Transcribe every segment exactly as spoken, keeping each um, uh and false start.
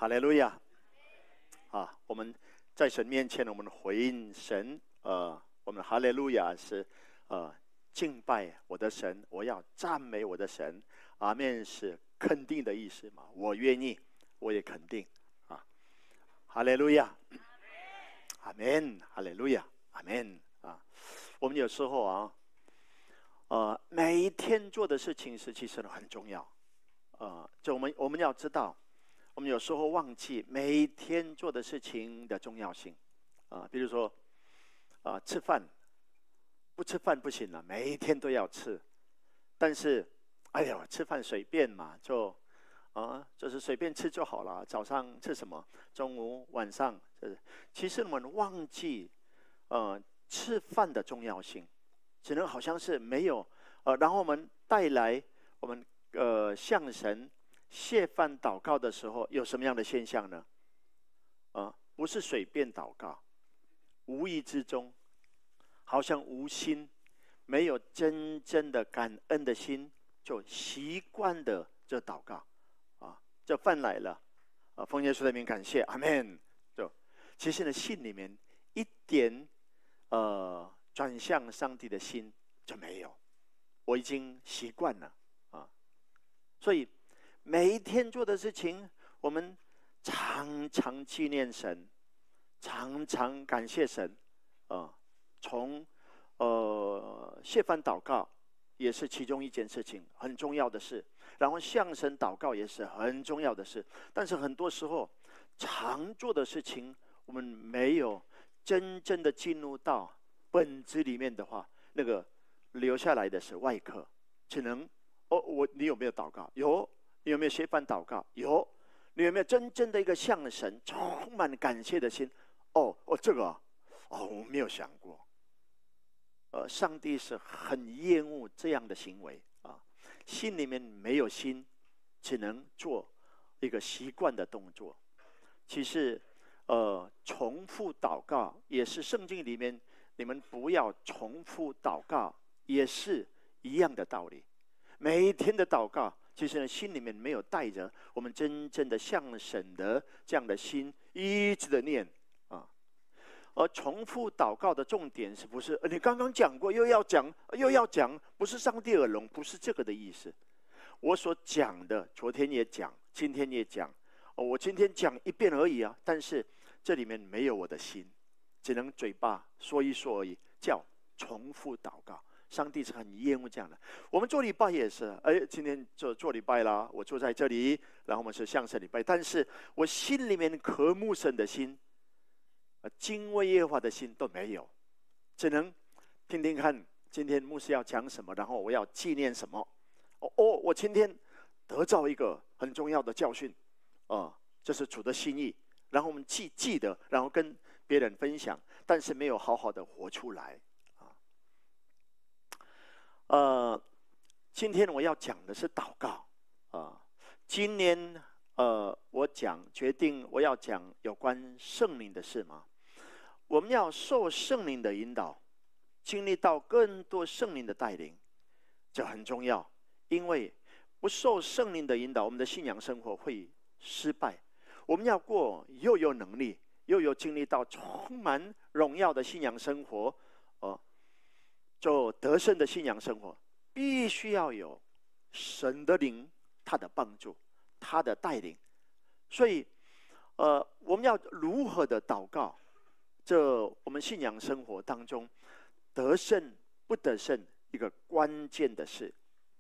哈利路亚！啊，我们在神面前，我们回应神，呃，我们哈利路亚是呃敬拜我的神，我要赞美我的神。阿们是肯定的意思嘛？我愿意，我也肯定啊。哈利路亚！阿们，哈利路亚，阿们啊！我们有时候啊，呃，每一天做的事情是其实很重要，呃，就我们我们要知道。我们有时候忘记每一天做的事情的重要性，啊，比如说，啊，吃饭，不吃饭不行了，每一天都要吃。但是，哎呦，吃饭随便嘛，就，啊，就是随便吃就好了。早上吃什么，中午、晚上，就是其实我们忘记，呃，吃饭的重要性，只能好像是没有，呃，然后我们带来我们呃向神。谢饭祷告的时候有什么样的现象呢？啊，不是随便祷告，无意之中，好像无心，没有真正的感恩的心，就习惯的这祷告，啊，这饭来了，啊，奉耶稣的名感谢，阿们。就其实呢，心里面一点呃转向上帝的心就没有，我已经习惯了啊，所以。每一天做的事情，我们常常纪念神，常常感谢神，啊，从呃谢饭祷告也是其中一件事情，很重要的事。然后向神祷告也是很重要的事。但是很多时候，常做的事情，我们没有真正的进入到本质里面的话，那个留下来的是外壳，只能哦，我你有没有祷告？有。你有没有谢饭祷告？有。你有没有真正的一个向神充满感谢的心？哦哦，这个哦，我没有想过。呃，上帝是很厌恶这样的行为啊，心里面没有心，只能做一个习惯的动作。其实，呃，重复祷告也是圣经里面，你们不要重复祷告，也是一样的道理。每一天的祷告。其实呢，心里面没有带着我们真正的向神的这样的心，一直的念啊。而重复祷告的重点是不是？你刚刚讲过，又要讲，又要讲，不是上帝耳聋，不是这个的意思。我所讲的，昨天也讲，今天也讲，哦，我今天讲一遍而已啊。但是这里面没有我的心，只能嘴巴说一说而已，叫重复祷告。上帝是很厌恶这样的。我们做礼拜也是，哎，今天做做礼拜啦，我坐在这里，然后我们是向神礼拜，但是我心里面渴慕神的心，敬畏耶和华的心都没有，只能听听看今天牧师要讲什么，然后我要纪念什么。哦，我今天得到一个很重要的教训，啊、呃，这是主的心意，然后我们记记得，然后跟别人分享，但是没有好好的活出来。呃，今天我要讲的是祷告啊、呃。今年呃，我讲决定我要讲有关圣灵的事嘛。我们要受圣灵的引导，经历到更多圣灵的带领，这很重要。因为不受圣灵的引导，我们的信仰生活会失败。我们要过又有能力，又有经历到充满荣耀的信仰生活，呃。做得胜的信仰生活，必须要有神的灵，他的帮助，他的带领。所以，呃，我们要如何的祷告？这我们信仰生活当中得胜不得胜一个关键的事。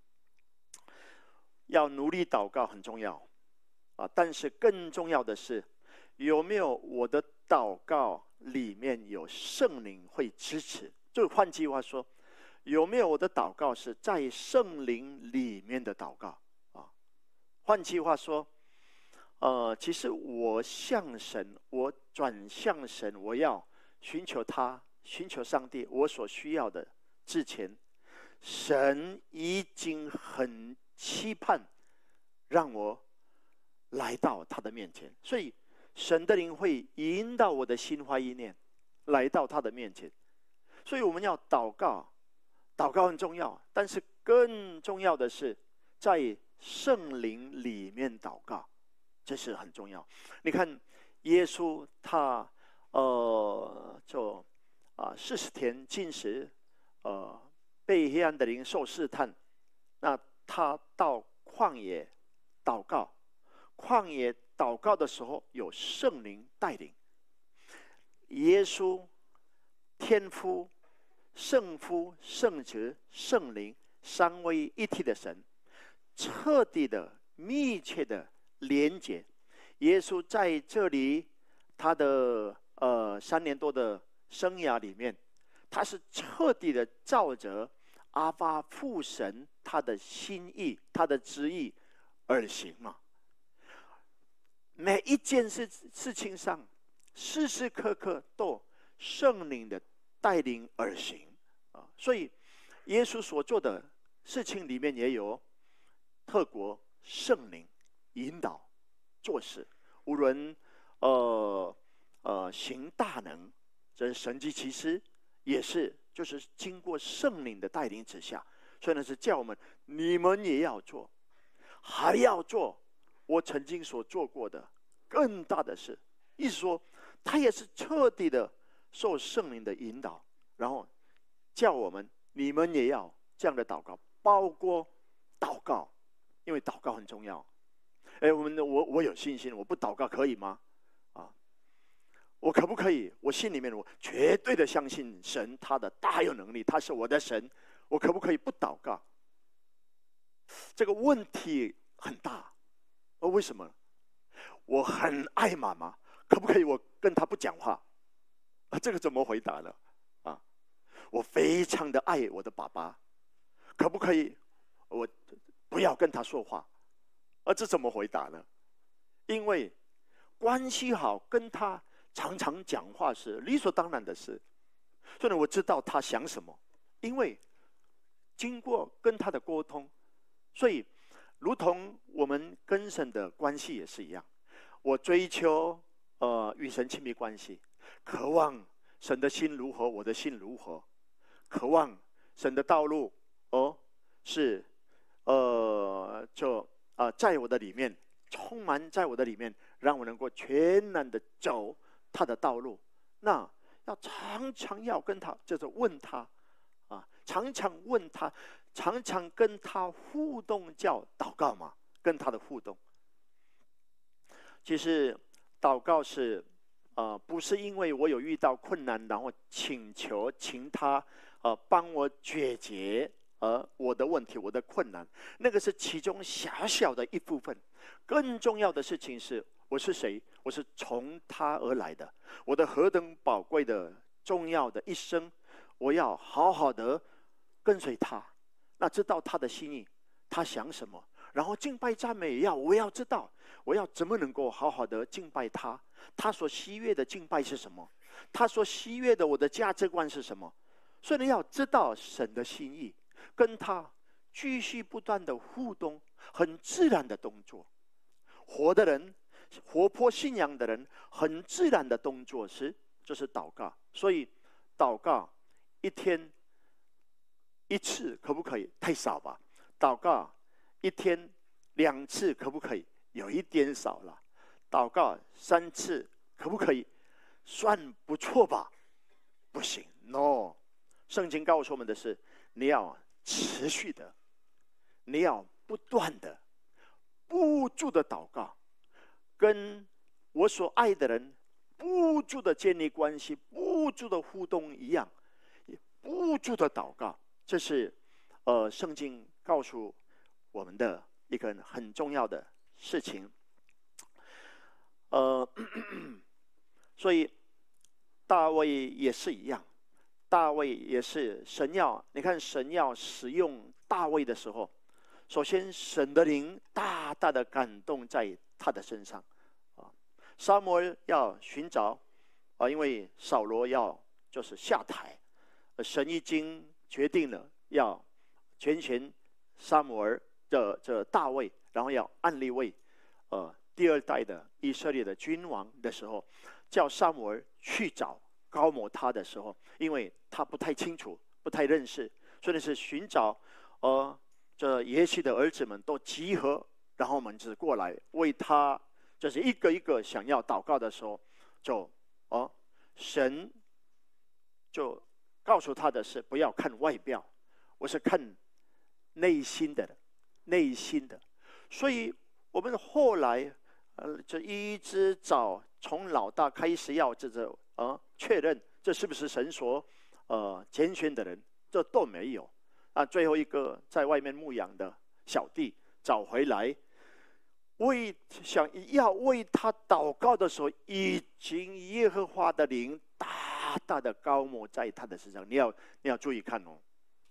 要努力祷告很重要啊，但是更重要的是，有没有我的祷告里面有圣灵会支持？就换句话说，有没有我的祷告是在圣灵里面的祷告啊？换句话说，呃，其实我向神，我转向神，我要寻求他，寻求上帝，我所需要的之前，神已经很期盼让我来到他的面前，所以神的灵会引导我的心怀意念来到他的面前。所以我们要祷告，祷告很重要，但是更重要的是在圣灵里面祷告这是很重要。你看，耶稣他呃，就啊四十天禁食，呃，被黑暗的灵受试探，那他到旷野祷告，旷野祷告的时候有圣灵带领。耶稣、天父、圣父、圣子、圣灵三位一体的神，彻底的、密切的连结。耶稣在这里，他的呃三年多的生涯里面，他是彻底的照着阿爸父神他的心意、他的旨意而行嘛。每一件事事情上，时时刻刻都圣灵的带领而行啊。所以，耶稣所做的事情里面也有特国圣灵引导做事，无论呃呃行大能，这神迹奇事也是，就是经过圣灵的带领之下，所以呢是叫我们你们也要做，还要做我曾经所做过的更大的事。意思说，他也是彻底的受圣灵的引导，然后叫我们你们也要这样的祷告，包括祷告，因为祷告很重要。哎，我们我我有信心，我不祷告可以吗？啊，我可不可以？我心里面我绝对的相信神，他的大有能力，他是我的神，我可不可以不祷告？这个问题很大，呃，为什么？我很爱妈妈，可不可以我跟她不讲话？啊，这个怎么回答呢？啊，我非常的爱我的爸爸，可不可以我不要跟他说话？啊，这怎么回答呢？因为关系好，跟他常常讲话是理所当然的事，所以呢，我知道他想什么，因为经过跟他的沟通，所以如同我们跟神的关系也是一样，我追求呃与神亲密关系，渴望神的心如何，我的心如何，渴望神的道路哦是呃就啊、呃、在我的里面充满，在我的里面，让我能够全然的走他的道路。那要常常要跟他，就是问他啊，常常问他，常常跟他互动，叫祷告嘛，跟他的互动。其实祷告是呃，不是因为我有遇到困难，然后请求请他呃帮我解决呃我的问题，我的困难，那个是其中小小的一部分。更重要的事情是，我是谁？我是从他而来的，我的何等宝贵的重要的一生，我要好好的跟随他，那知道他的心意，他想什么，然后敬拜赞美也要，我要知道我要怎么能够好好的敬拜他，他所喜悦的敬拜是什么，他所喜悦的我的价值观是什么。所以你要知道神的心意，跟他继续不断的互动，很自然的动作。活的人，活泼信仰的人，很自然的动作是就是祷告。所以祷告一天一次可不可以？太少吧。祷告一天两次可不可以？有一点少了。祷告三次可不可以？算不错吧？不行 ，no。圣经告诉我们的是，你要持续的，你要不断的、不住的祷告，跟我所爱的人不住的建立关系，不住的互动一样，不住的祷告。这是呃，圣经告诉我们的一个很重要的事情。呃，所以大卫也是一样。大卫也是神要，你看神要使用大卫的时候，首先神的灵大大的感动在他的身上啊。撒母耳要寻找啊，因为扫罗要就是下台，神已经决定了要拣选撒母耳的这大卫，然后要按立为呃第二代的以色列的君王的时候，叫撒母耳去找高摩他的时候，因为他不太清楚，不太认识，所以是寻找，呃，这耶西的儿子们都集合，然后我们只过来为他就是一个一个想要祷告的时候，就哦，神就告诉他的是不要看外表，我是看内心的，内心的。所以我们后来呃，就一直找从老大开始要这个呃确认这是不是神所呃拣选的人，这都没有。啊，最后一个在外面牧养的小弟找回来，为想要为他祷告的时候，已经耶和华的灵大大的高抹在他的身上。你要你要注意看哦，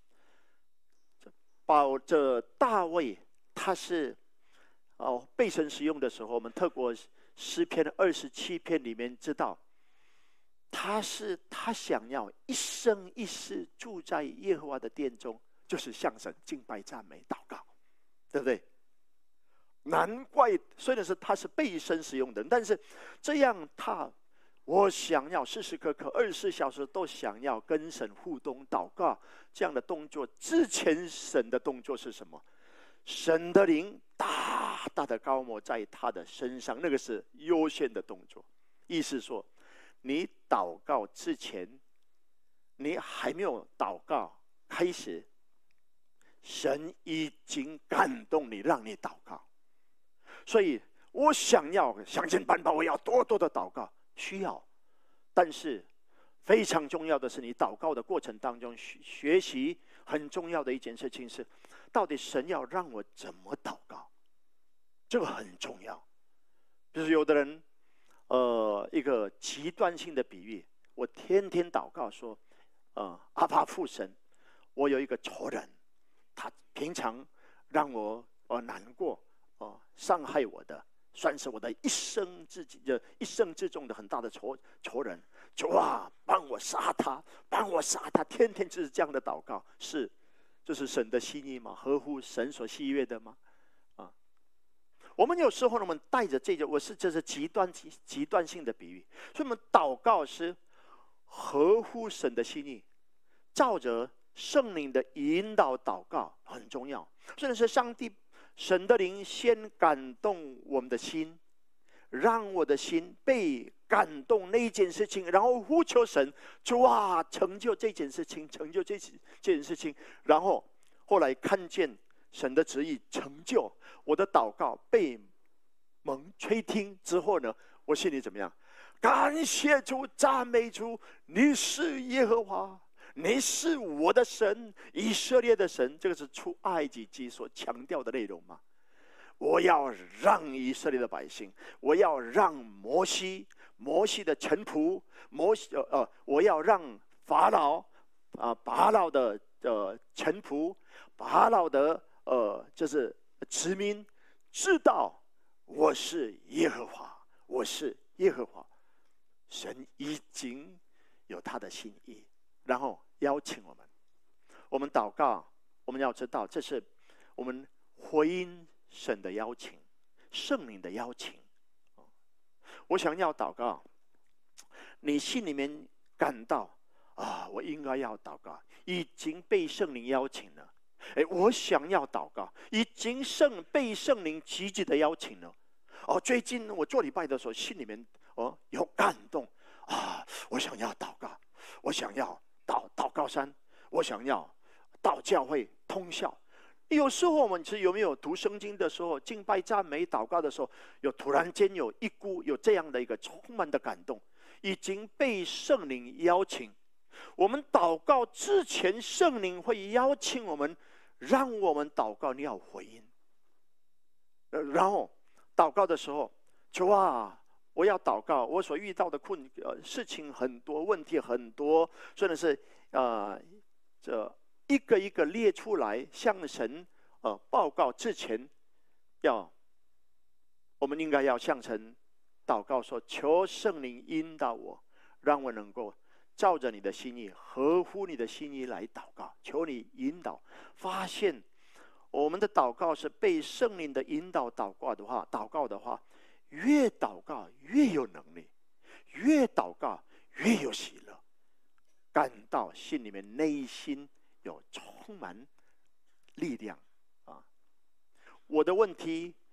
保着大卫，他是哦被神使用的时候，我们透过诗篇二十七篇里面知道，他是他想要一生一世住在耶和华的殿中。就是向神敬拜、赞美、祷告，对不对？难怪，虽然是他是被神使用的人，但是这样他，我想要时时刻刻、二十四小时都想要跟神互动、祷告这样的动作。之前神的动作是什么？神的灵大大的高抹在他的身上，那个是优先的动作。意思说，你祷告之前，你还没有祷告开始。神已经感动你，让你祷告。所以我想要想尽办法，我要多多的祷告，需要。但是非常重要的是，你祷告的过程当中，学习很重要的一件事情是，到底神要让我怎么祷告，这个很重要。就是有的人，呃，一个极端性的比喻，我天天祷告说，呃，阿爸父神，我有一个仇人。他平常让我呃难过，哦、呃，伤害我的，算是我的一生之的一生之中的很大的仇仇人。主啊，帮我杀他，帮我杀他！天天就是这样的祷告，是，这是神的心意吗？合乎神所喜悦的吗？啊，我们有时候呢，我们带着这个，我是这是极端极端性的比喻，所以我们祷告是合乎神的心意，照着。圣灵的引导祷告很重要，甚至是上帝神的灵先感动我们的心，让我的心被感动那一件事情，然后呼求神，主啊，成就这件事情，成就这这件事情，然后后来看见神的旨意成就，我的祷告被蒙垂听之后呢，我心里怎么样？感谢主，赞美主，你是耶和华。你是我的神，以色列的神，这个是出埃及记所强调的内容吗？我要让以色列的百姓，我要让摩西，摩西的臣仆，摩西呃呃，我要让法老啊、呃，法老的呃臣仆，法老的呃就是子民，知道我是耶和华，我是耶和华，神已经有他的心意。然后邀请我们，我们祷告，我们要知道，这是我们回应神的邀请，圣灵的邀请。我想要祷告，你心里面感到啊，我应该要祷告，已经被圣灵邀请了。哎，我想要祷告，已经圣被圣灵积极的邀请了。哦，最近我做礼拜的时候，心里面哦有感动啊，我想要祷告，我想要。到祷告山，我想要到教会通宵。有时候我们是有没有读圣经的时候，敬拜赞美祷告的时候，有突然间有一股有这样的一个充满的感动，已经被圣灵邀请。我们祷告之前，圣灵会邀请我们，让我们祷告，你要回应。然后祷告的时候，主啊，我要祷告，我所遇到的困呃事情很多，问题很多，真的是呃这一个一个列出来，向神呃报告之前，要我们应该要向神祷告说：求圣灵引导我，让我能够照着你的心意，合乎你的心意来祷告。求你引导，发现我们的祷告是被圣灵的引导祷告的话，祷告的话。越祷告越有能力，越祷告越有喜乐，感到心里面内心有充满力量啊！我的问题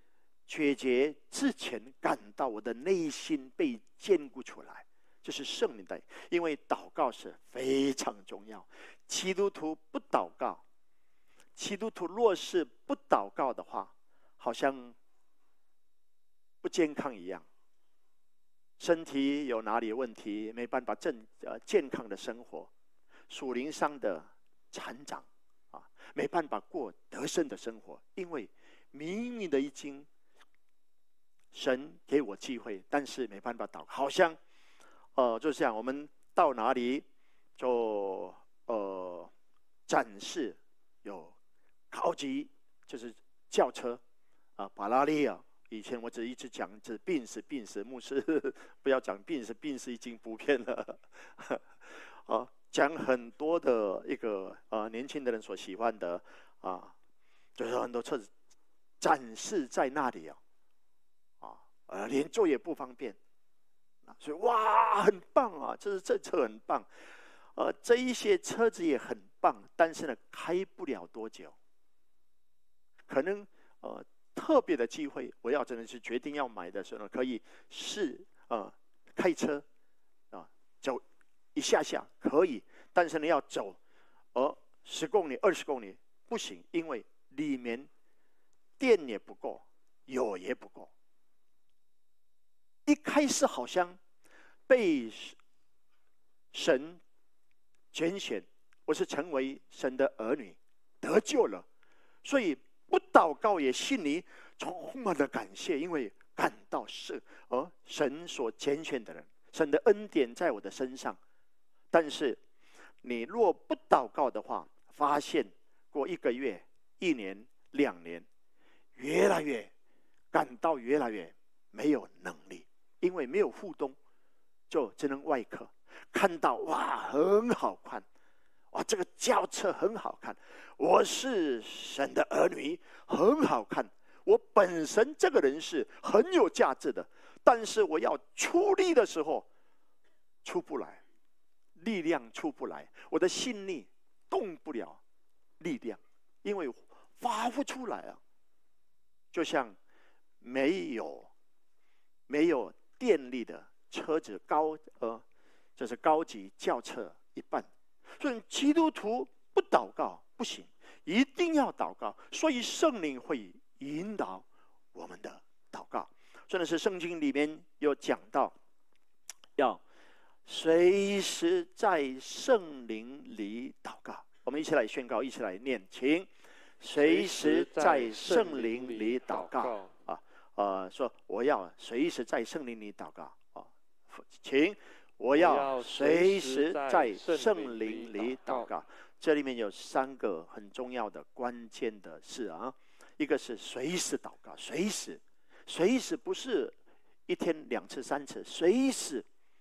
决绝之前，感到我的内心被坚固出来，就是圣灵的。因为祷告是非常重要，基督徒不祷告，基督徒若是不祷告的话，好像不健康一样，身体有哪里有问题，没办法正呃健康的生活，属灵上的成长啊，没办法过得胜的生活，因为明明的已经。神给我机会，但是没办法祷告，好像，呃，就像我们到哪里就呃展示有高级就是轿车啊，法拉利啊。以前我只一直讲这宾士，宾士牧师不要讲宾士，宾士已经不骗了啊，讲很多的一个呃年轻的人所喜欢的啊，就是很多车子展示在那里啊。呃，连坐也不方便，所以哇，很棒啊！这是这车很棒，呃，这一些车子也很棒，但是呢，开不了多久。可能呃特别的机会，我要真的是决定要买的时候呢，可以试呃开车啊、呃、走一下下可以，但是呢要走呃十公里、二十公里不行，因为里面电也不够，油也不够。一开始好像被神拣选，我是成为神的儿女，得救了，所以不祷告也心里充满了感谢，因为感到是而神所拣选的人，神的恩典在我的身上。但是你若不祷告的话，发现过一个月、一年、两年，越来越感到越来越没有能力。因为没有互动，就只能外壳看到哇，很好看，哇，这个轿车很好看，我是神的儿女，很好看，我本身这个人是很有价值的，但是我要出力的时候出不来，力量出不来，我的心力动不了力量，因为发不出来啊，就像没有没有电力的车子高呃，这是高级轿车一半。所以基督徒不祷告不行，一定要祷告。所以圣灵会引导我们的祷告。真的是圣经里面有讲到，要随时在圣灵里祷告。我们一起来宣告，一起来念，请随时在圣灵里祷告。呃，说我要随时在圣灵里祷告啊，请我要随时在圣灵里祷告。这里面有三个很重要的关键的事啊，一个是随时祷告，随时，随时不是一天两次三次，随时。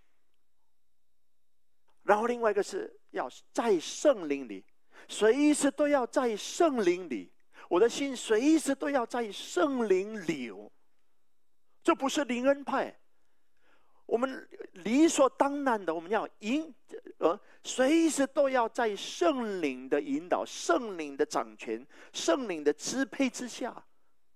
然后另外一个是要在圣灵里，随时都要在圣灵里，我的心随时都要在圣灵里哦。这不是灵恩派，我们理所当然的，我们要引呃，随时都要在圣灵的引导、圣灵的掌权、圣灵的支配之下。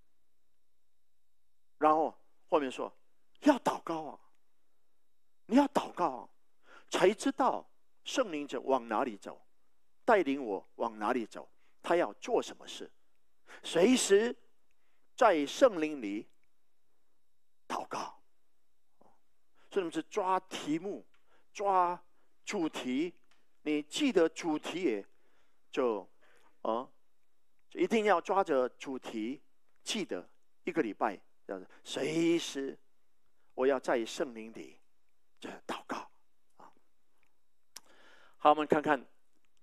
然后后面说要祷告啊，你要祷告啊，才知道圣灵者往哪里走，带领我往哪里走，他要做什么事，随时在圣灵里祷告。所以我们是抓题目，抓主题，你记得主题也就啊，就一定要抓着主题，记得一个礼拜，随时我要在圣灵里这祷告啊。好，我们看看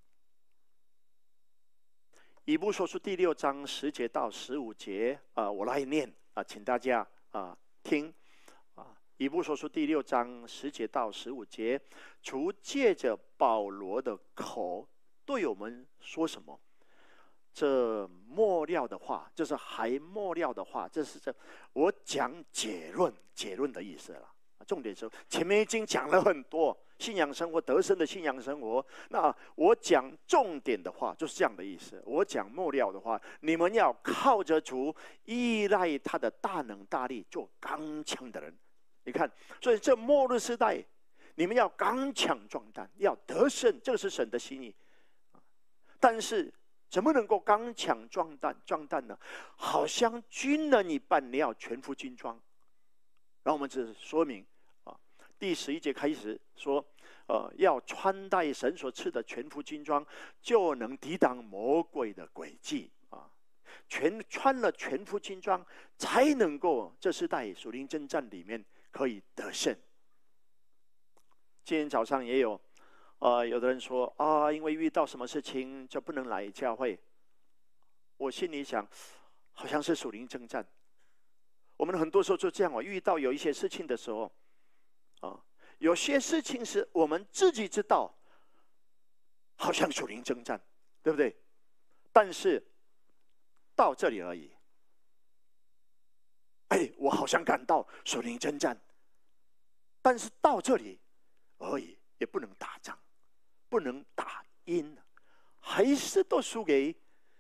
以弗所书第六章十节到十五节啊，我来念啊，请大家啊听。以弗所书第六章十节到十五节，主借着保罗的口对我们说什么？这末料的话，这是还末料的话，这是这我讲结论，结论的意思了。重点是前面已经讲了很多， 信仰生活，得胜的信仰生活。那我讲重点的话就是这样的意思。我讲末了的话，你们要靠着主，依赖他的大能大力，做刚强的人。你看，所以这末日时代，你们要刚强壮胆，要得胜，这是神的心意。但是怎么能够刚强壮胆壮胆呢？好像军人一般，你要全副军装。然后我们只说明啊，第十一节开始说，呃，要穿戴神所赐的全副军装，就能抵挡魔鬼的诡计啊。全穿了全副军装，才能够这世代属灵征战里面可以得胜。今天早上也有，呃，有的人说啊，因为遇到什么事情就不能来教会。我心里想，好像是属灵征战。我们很多时候就这样，我遇到有一些事情的时候，啊，有些事情是我们自己知道，好像属灵征战，对不对？但是到这里而已。哎，我好像感到属灵征战，但是到这里而已，也不能打仗，不能打赢，还是都输给，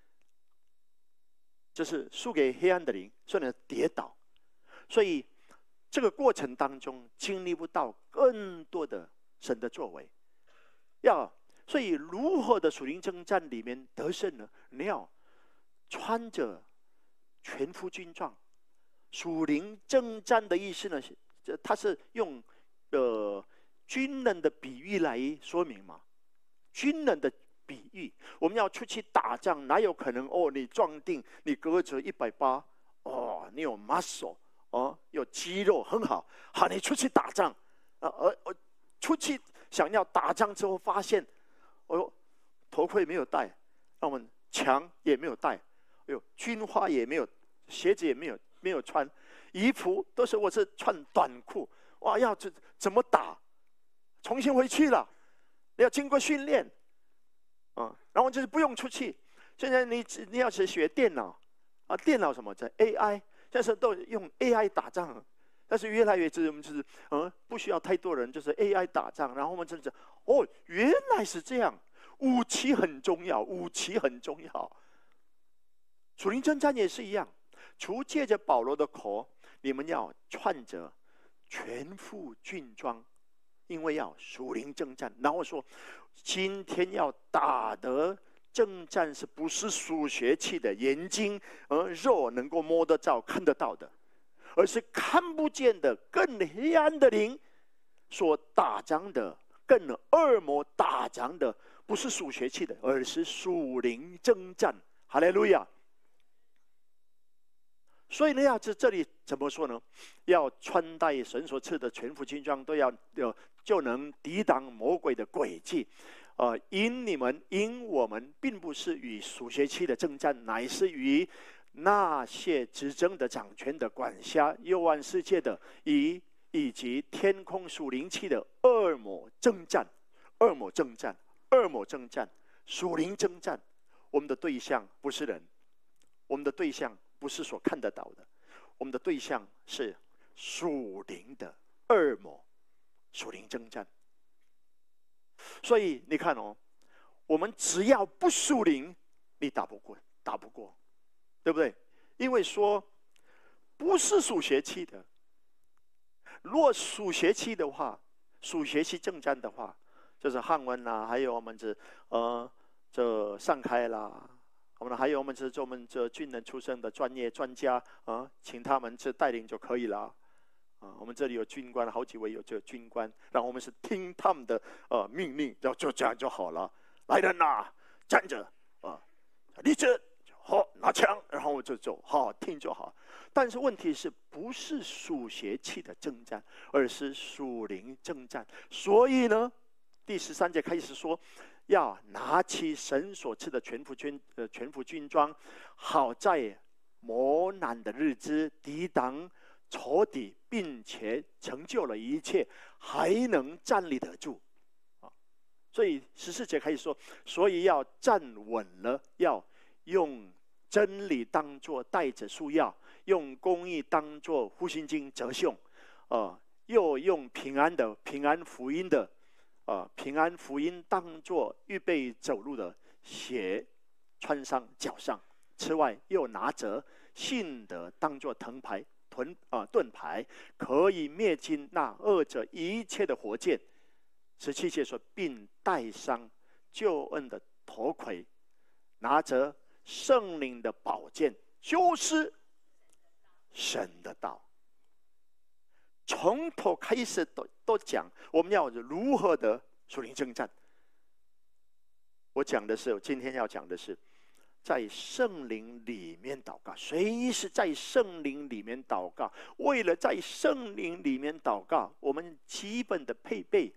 就是输给黑暗的灵，所以呢跌倒。所以这个过程当中经历不到更多的神的作为，要所以如何的属灵征战里面得胜呢？你要穿着全副军装。属灵征战的意思呢，它是用呃军人的比喻来说明嘛。军人的比喻，我们要出去打仗，哪有可能哦？你壮定，你隔着一百八，哦，你有 muscle。哦，有肌肉很好，好，你出去打仗，呃呃，出去想要打仗之后发现，哎呦，头盔没有戴，那我们枪也没有带，哎呦，军花也没有，鞋子也没有没有穿，衣服都是我是穿短裤，哇，要怎怎么打？重新回去了，要经过训练，啊、嗯，然后就是不用出去。现在你你要是学电脑，啊，电脑什么在 A I。现在都用 A I 打仗，但是越来越就是我们就是嗯，不需要太多人，就是 A I 打仗。然后我们真的哦，原来是这样，武器很重要，武器很重要。属灵征战也是一样，除借着保罗的口，你们要穿着全副军装，因为要属灵征战。然后说，今天要打得。征战是不是属血气的眼睛，而肉能够摸得着、看得到的，而是看不见的、更黑暗的灵所打仗的、更恶魔打仗的，不是属血气的，而是属灵征战。哈利路亚！所以呢，要在这里怎么说呢？要穿戴神所赐的全副军装，都要就能抵挡魔鬼的诡计。呃，因你们，因我们，并不是与属血气的征战，乃是与那些执政的、掌权的、管辖幽暗世界的，以以及天空属灵气的恶魔征战。恶魔征战，恶魔征战，属灵征战。我们的对象不是人，我们的对象不是所看得到的，我们的对象是属灵的恶魔，属灵征战。所以你看哦，我们只要不属灵，你打不过，打不过，对不对？因为说不是属邪气的，若属邪气的话，属邪气征战的话，就是汉文啦，还有我们这呃这上开啦，我们还有我们这我们这军人出身的专业专家啊、呃，请他们这带领就可以了。啊，我们这里有军官，好几位有这个军官，然后我们是听他们的呃命令，然后就这样就好了。来人呐，站着啊，立正，好，拿枪，然后我就走，好，听就好。但是问题是不是属邪气的征战，而是属灵征战。所以呢，第十三节开始说，要拿起神所赐的全副军呃全副军装，好在磨难的日子抵挡仇敌，并且成就了一切，还能站立得住。所以十四节可以说，所以要站稳了，要用真理当作带着束腰，用公义当作护心镜折胸，呃，又用平安的平安福音的呃，平安福音当作预备走路的鞋，穿上脚上。此外，又拿着信德当作藤牌、盾啊盾牌，可以灭尽那恶者一切的火箭。十七节说，并戴上救恩的头盔，拿着圣灵的宝剑，就是神的道。从头开始都都讲我们要如何的属灵征战。我讲的是，今天要讲的是，在圣灵里面祷告。随时在圣灵里面祷告，为了在圣灵里面祷告，我们基本的配备。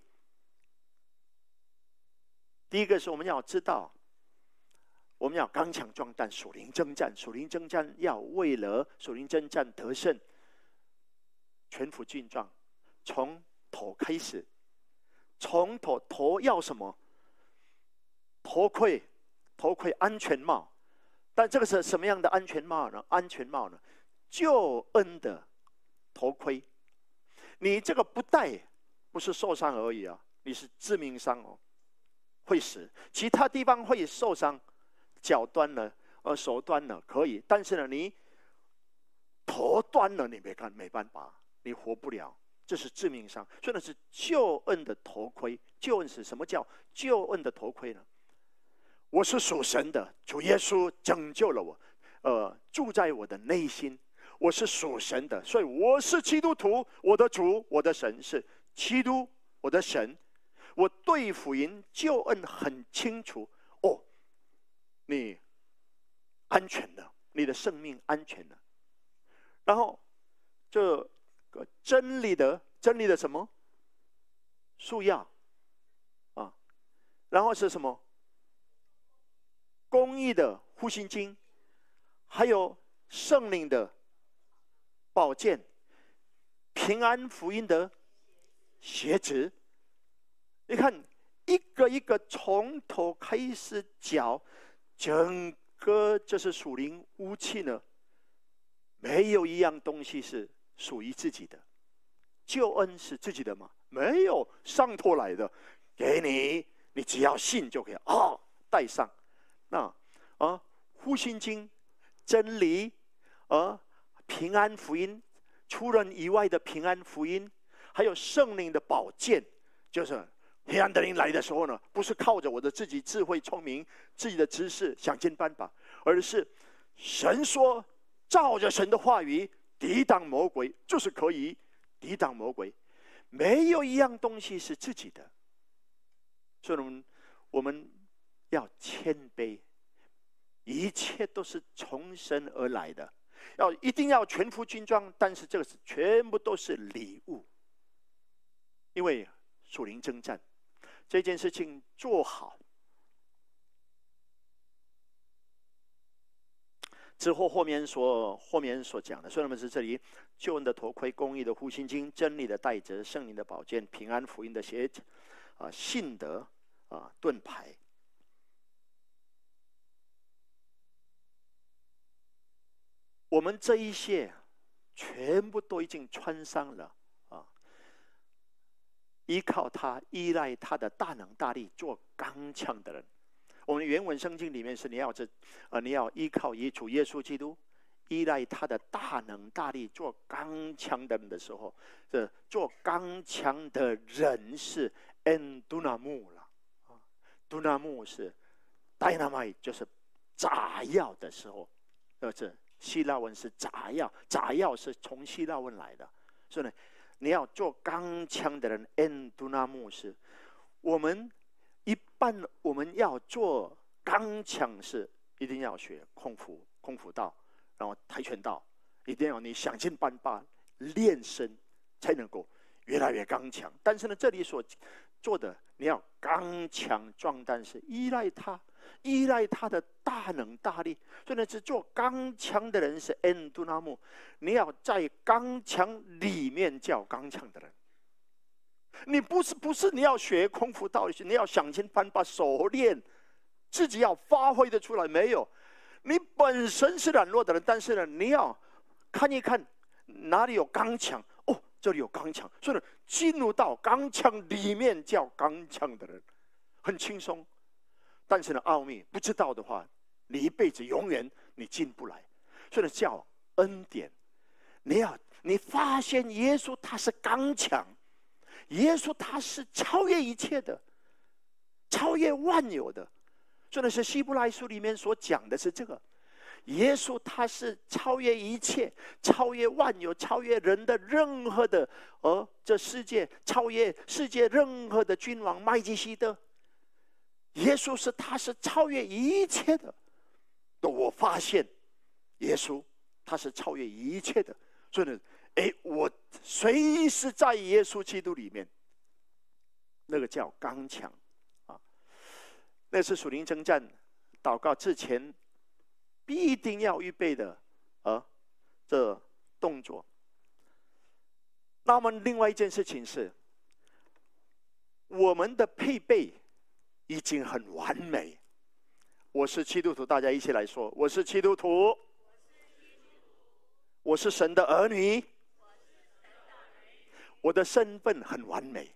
第一个是我们要知道，我们要刚强壮胆，属灵征战。属灵征战要为了属灵征战得胜，全副军装，从头开始。从头头要什么？头盔，头盔，安全帽。但这个是什么样的安全帽呢？安全帽呢？救恩的头盔。你这个不戴，不是受伤而已啊，你是致命伤哦，会死。其他地方会受伤，脚断了，呃，手断了可以，但是呢，你头断了，你没看没办法，你活不了。这是致命伤，所以呢是救恩的头盔。救恩是什么叫救恩的头盔呢？我是属神的，主耶稣拯救了我，呃，住在我的内心。我是属神的，所以我是基督徒。我的主，我的神是基督，我的神。我对福音救恩很清楚哦，你安全了，你的生命安全了。然后这个真理的真理的什么束腰啊？然后是什么？公义的护心经，还有圣灵的宝剑，平安福音的鞋子。你看，一个一个从头开始讲，整个就是属灵武器呢，没有一样东西是属于自己的。救恩是自己的吗？没有，上头来的，给你，你只要信就可以。哦，带上。那啊，护心经、真理，啊，平安福音，除人以外的平安福音，还有圣灵的宝剑，就是黑暗的灵来的时候呢，不是靠着我的自己智慧、聪明、自己的知识想尽办法，而是神说，照着神的话语抵挡魔鬼，就是可以抵挡魔鬼。没有一样东西是自己的，所以我们我们要谦卑，一切都是从神而来的。要一定要全副军装，但是这个是全部都是礼物，因为属灵征战这件事情做好之后，后面所后面所讲的，所以我们是这里救恩的头盔、公义的护心经、真理的带子、圣灵的宝剑、平安福音的鞋子，啊，信德啊，盾牌。我们这一些全部都已经穿上了啊！依靠他、依赖他的大能大力，做刚强的人。我们原文圣经里面是你要这，呃，你要依靠耶主耶稣基督，依赖他的大能大力，做刚强的人的时候，这做刚强的人是 endunamu 了啊 ，dunamu 是 dynamite， 就是炸药的时候，呃，这。希腊文是炸药，炸药是从希腊文来的，所以呢，你要做刚强的人 ，endunamu 是。我们一般我们要做刚强是一定要学空腹空腹道，然后跆拳道，一定要你想尽办法练身，才能够越来越刚强。但是呢，这里所做的，你要刚强壮胆，是依赖他。依赖他的大能大力，所以呢，是做刚强的人是 endunamu。你要在刚强里面叫刚强的人。你不是不是你要学空腹道，你要想尽办法熟练，自己要发挥的出来。没有，你本身是软弱的人，但是呢，你要看一看哪里有刚强。哦， 这里有刚强，所以呢，进入到刚强里面叫刚强的人，很轻松。但是呢，奥秘不知道的话，你一辈子永远你进不来。所以呢，叫恩典。你要你发现耶稣他是刚强，耶稣他是超越一切的，超越万有的。所以呢，是希伯来书里面所讲的是这个。耶稣他是超越一切，超越万有，超越人的任何的，而这世界超越世界任何的君王麦基洗德。耶稣是他是超越一切的。我发现耶稣他是超越一切的，所以呢，哎，我随时在耶稣基督里面，那个叫刚强啊。那是属灵征战祷告之前必定要预备的，呃，这动作。那么另外一件事情是，我们的配备已经很完美。我是基督徒，大家一起来说：我是基督徒，我是神的儿女，我的身份很完美。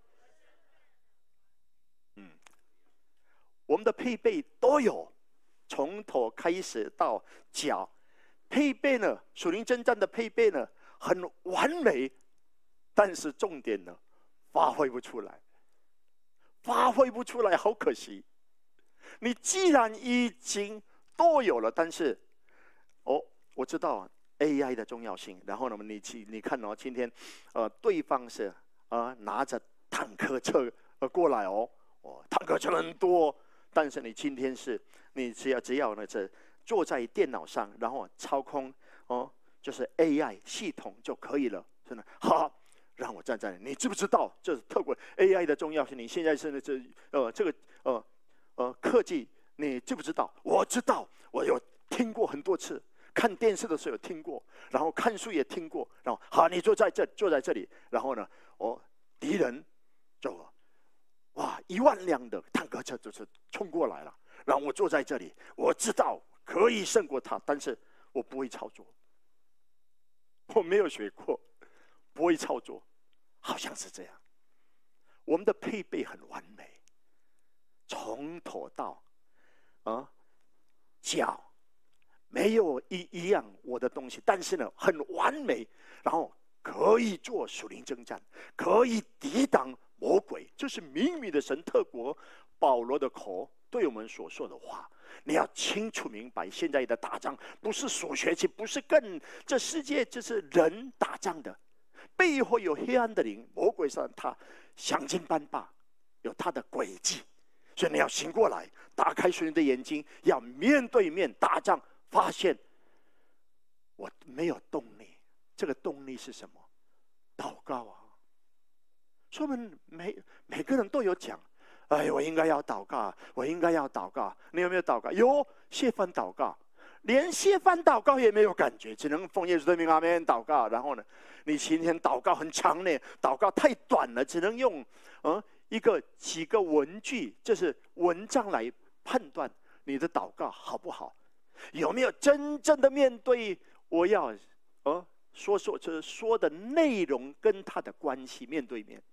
嗯，我们的配备都有。从头开始到脚，配备呢，属灵征战的配备呢，很完美，但是重点呢，发挥不出来，发挥不出来，好可惜。你既然已经都有了，但是，哦，我知道 A I 的重要性。然后呢，你你看哦，今天，呃，对方是啊、呃、拿着坦克车呃过来哦，哦，坦克车很多。但是你今天是，你只要只要呢，这坐在电脑上，然后操控哦，就是 A I 系统就可以了，真的。好，让我站在那里，你知不知道这是透过 A I 的重要性？你现在是这呃这个呃呃科技，你知不知道？我知道，我有听过很多次，看电视的时候有听过，然后看书也听过，然后好，你坐在这坐在这里，然后呢，哦，敌人就。哇！一万辆的坦克车就是冲过来了，然后我坐在这里，我知道可以胜过他，但是我不会操作，我没有学过，不会操作，好像是这样。我们的配备很完美，从头到啊脚没有一一样我的东西，但是呢很完美，然后可以做属灵征战，可以抵挡魔鬼。这是明明的神特国保罗的口对我们所说的话。你要清楚明白，现在的打仗不是数学题，不是跟这世界就是人打仗的，背后有黑暗的灵，魔鬼上他想尽办法，有他的诡计。所以你要醒过来，打开属灵的眼睛，要面对面打仗。发现我没有动力，这个动力是什么？祷告啊！所以我们每每个人都有讲，哎，我应该要祷告，我应该要祷告。你有没有祷告？有，谢饭祷告，连谢饭祷告也没有感觉，只能奉耶稣的名阿们祷告。然后呢，你今天祷告很强烈，祷告太短了，只能用呃一个几个文句，就是文章来判断你的祷告好不好。有没有真正的面对我要呃说说就是说的内容跟他的关系面对面？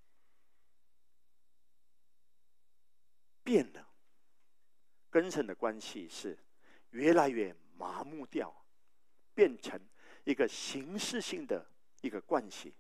变了，跟神的关系是越来越麻木掉，变成一个形式性的一个关系。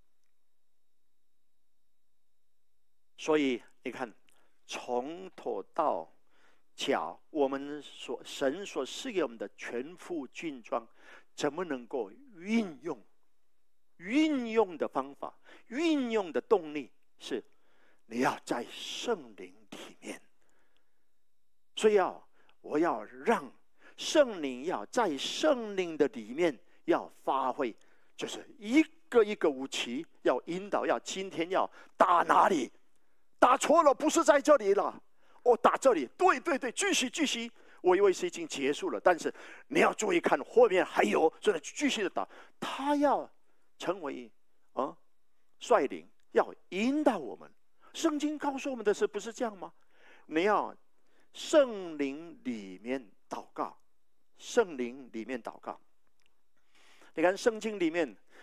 所以你看，从头到脚，我们所神所赐给我们的全副军装，怎么能够运用？运用的方法，运用的动力是，你要在圣灵里面。所以要我要让圣灵要在圣灵的里面要发挥，就是一个一个武器要引导，要今天要打哪里？打错了，不是在这里了。我、哦、打这里，对对对，继续继续。我以为是已经结束了，但是你要注意看后面还有，所以继续的打。他要成为啊率领，要引导我们。圣经告诉我们的是不是这样吗？你要圣灵里面祷告，圣灵里面祷告。你看圣经里面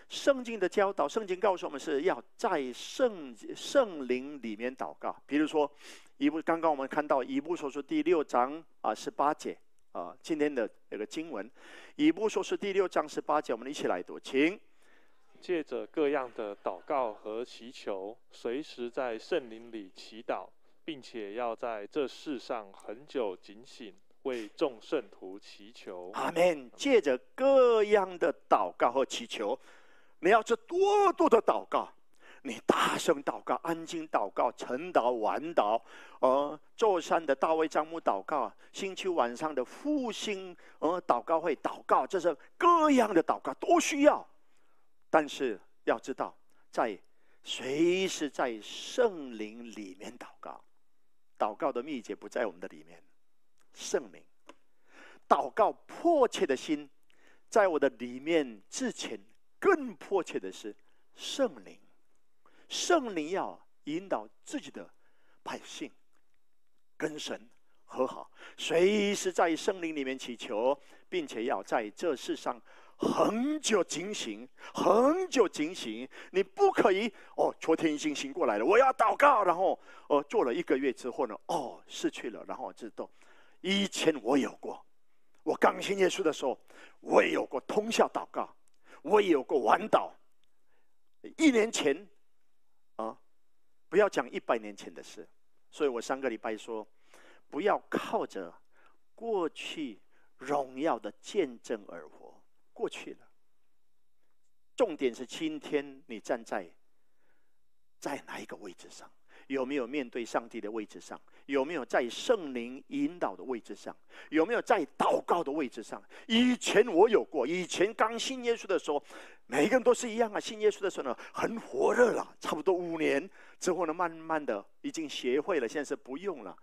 圣经的教导，圣经告诉我们是要在圣圣灵里面祷告。比如说，以部刚刚我们看到以弗所书第六章啊十八节啊，今天的这个经文，以弗所书第六章十八节，我们一起来读，请。 借着各样的祷告和祈求，随时在圣灵里祈祷，并且要在这世上恒久警醒，为众圣徒祈求。 阿们。借着各样的祷告和祈求，你要是多多的祷告，你大声祷告，安静祷告，晨祷晚祷，呃，座山的大卫帐幕祷告，星期晚上的复兴呃祷告会祷告，这是各样的祷告都需要。但是要知道，在随时在圣灵里面祷告，祷告的秘诀不在我们的里面，圣灵。祷告迫切的心，在我的里面之前，更迫切的是圣灵。圣灵要引导自己的百姓跟神和好，随时在圣灵里面祈求，并且要在这世上很久警醒，很久警醒。你不可以哦，昨天已经醒过来了，我要祷告，然后哦做了一个月之后呢，哦失去了，然后知道以前我有过，我刚信耶稣的时候，我也有过通宵祷告，我也有过晚祷。一年前啊，不要讲一百年前的事。所以我上个礼拜说，不要靠着过去荣耀的见证而活。过去了，重点是今天你站在在哪一个位置上？有没有面对上帝的位置上？有没有在圣灵引导的位置上？有没有在祷告的位置上？以前我有过，以前刚信耶稣的时候，每一个人都是一样啊。信耶稣的时候呢，很火热了，差不多五年之后呢，慢慢的已经学会了，现在是不用了。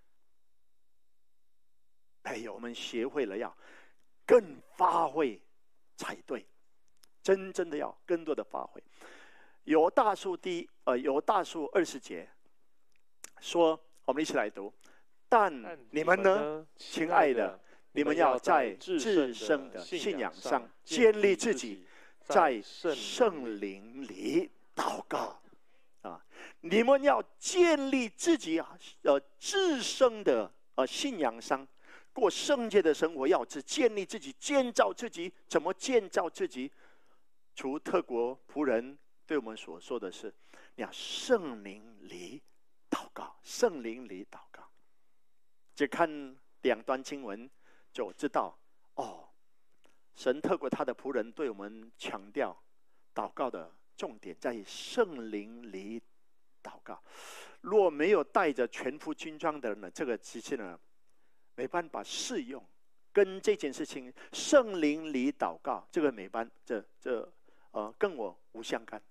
哎呦，我们学会了要更发挥才对，真正的要更多的发挥。有大数第呃有大数二十节说，我们一起来读。但你们呢，亲爱的，你们要在至圣的信仰上建立自己，在圣灵里祷告啊！你们要建立自己呃至圣的呃信仰上。过圣洁的生活，要只建立自己，建造自己。怎么建造自己？除特国仆人对我们所说的是，你要圣灵里祷告，圣灵里祷告。只看两段经文就知道，哦，神特过他的仆人对我们强调，祷告的重点在圣灵里祷告。若没有带着全副军装的人呢，这个其实呢，没办法适用，跟这件事情圣灵里祷告这个没办这这呃跟我无相干。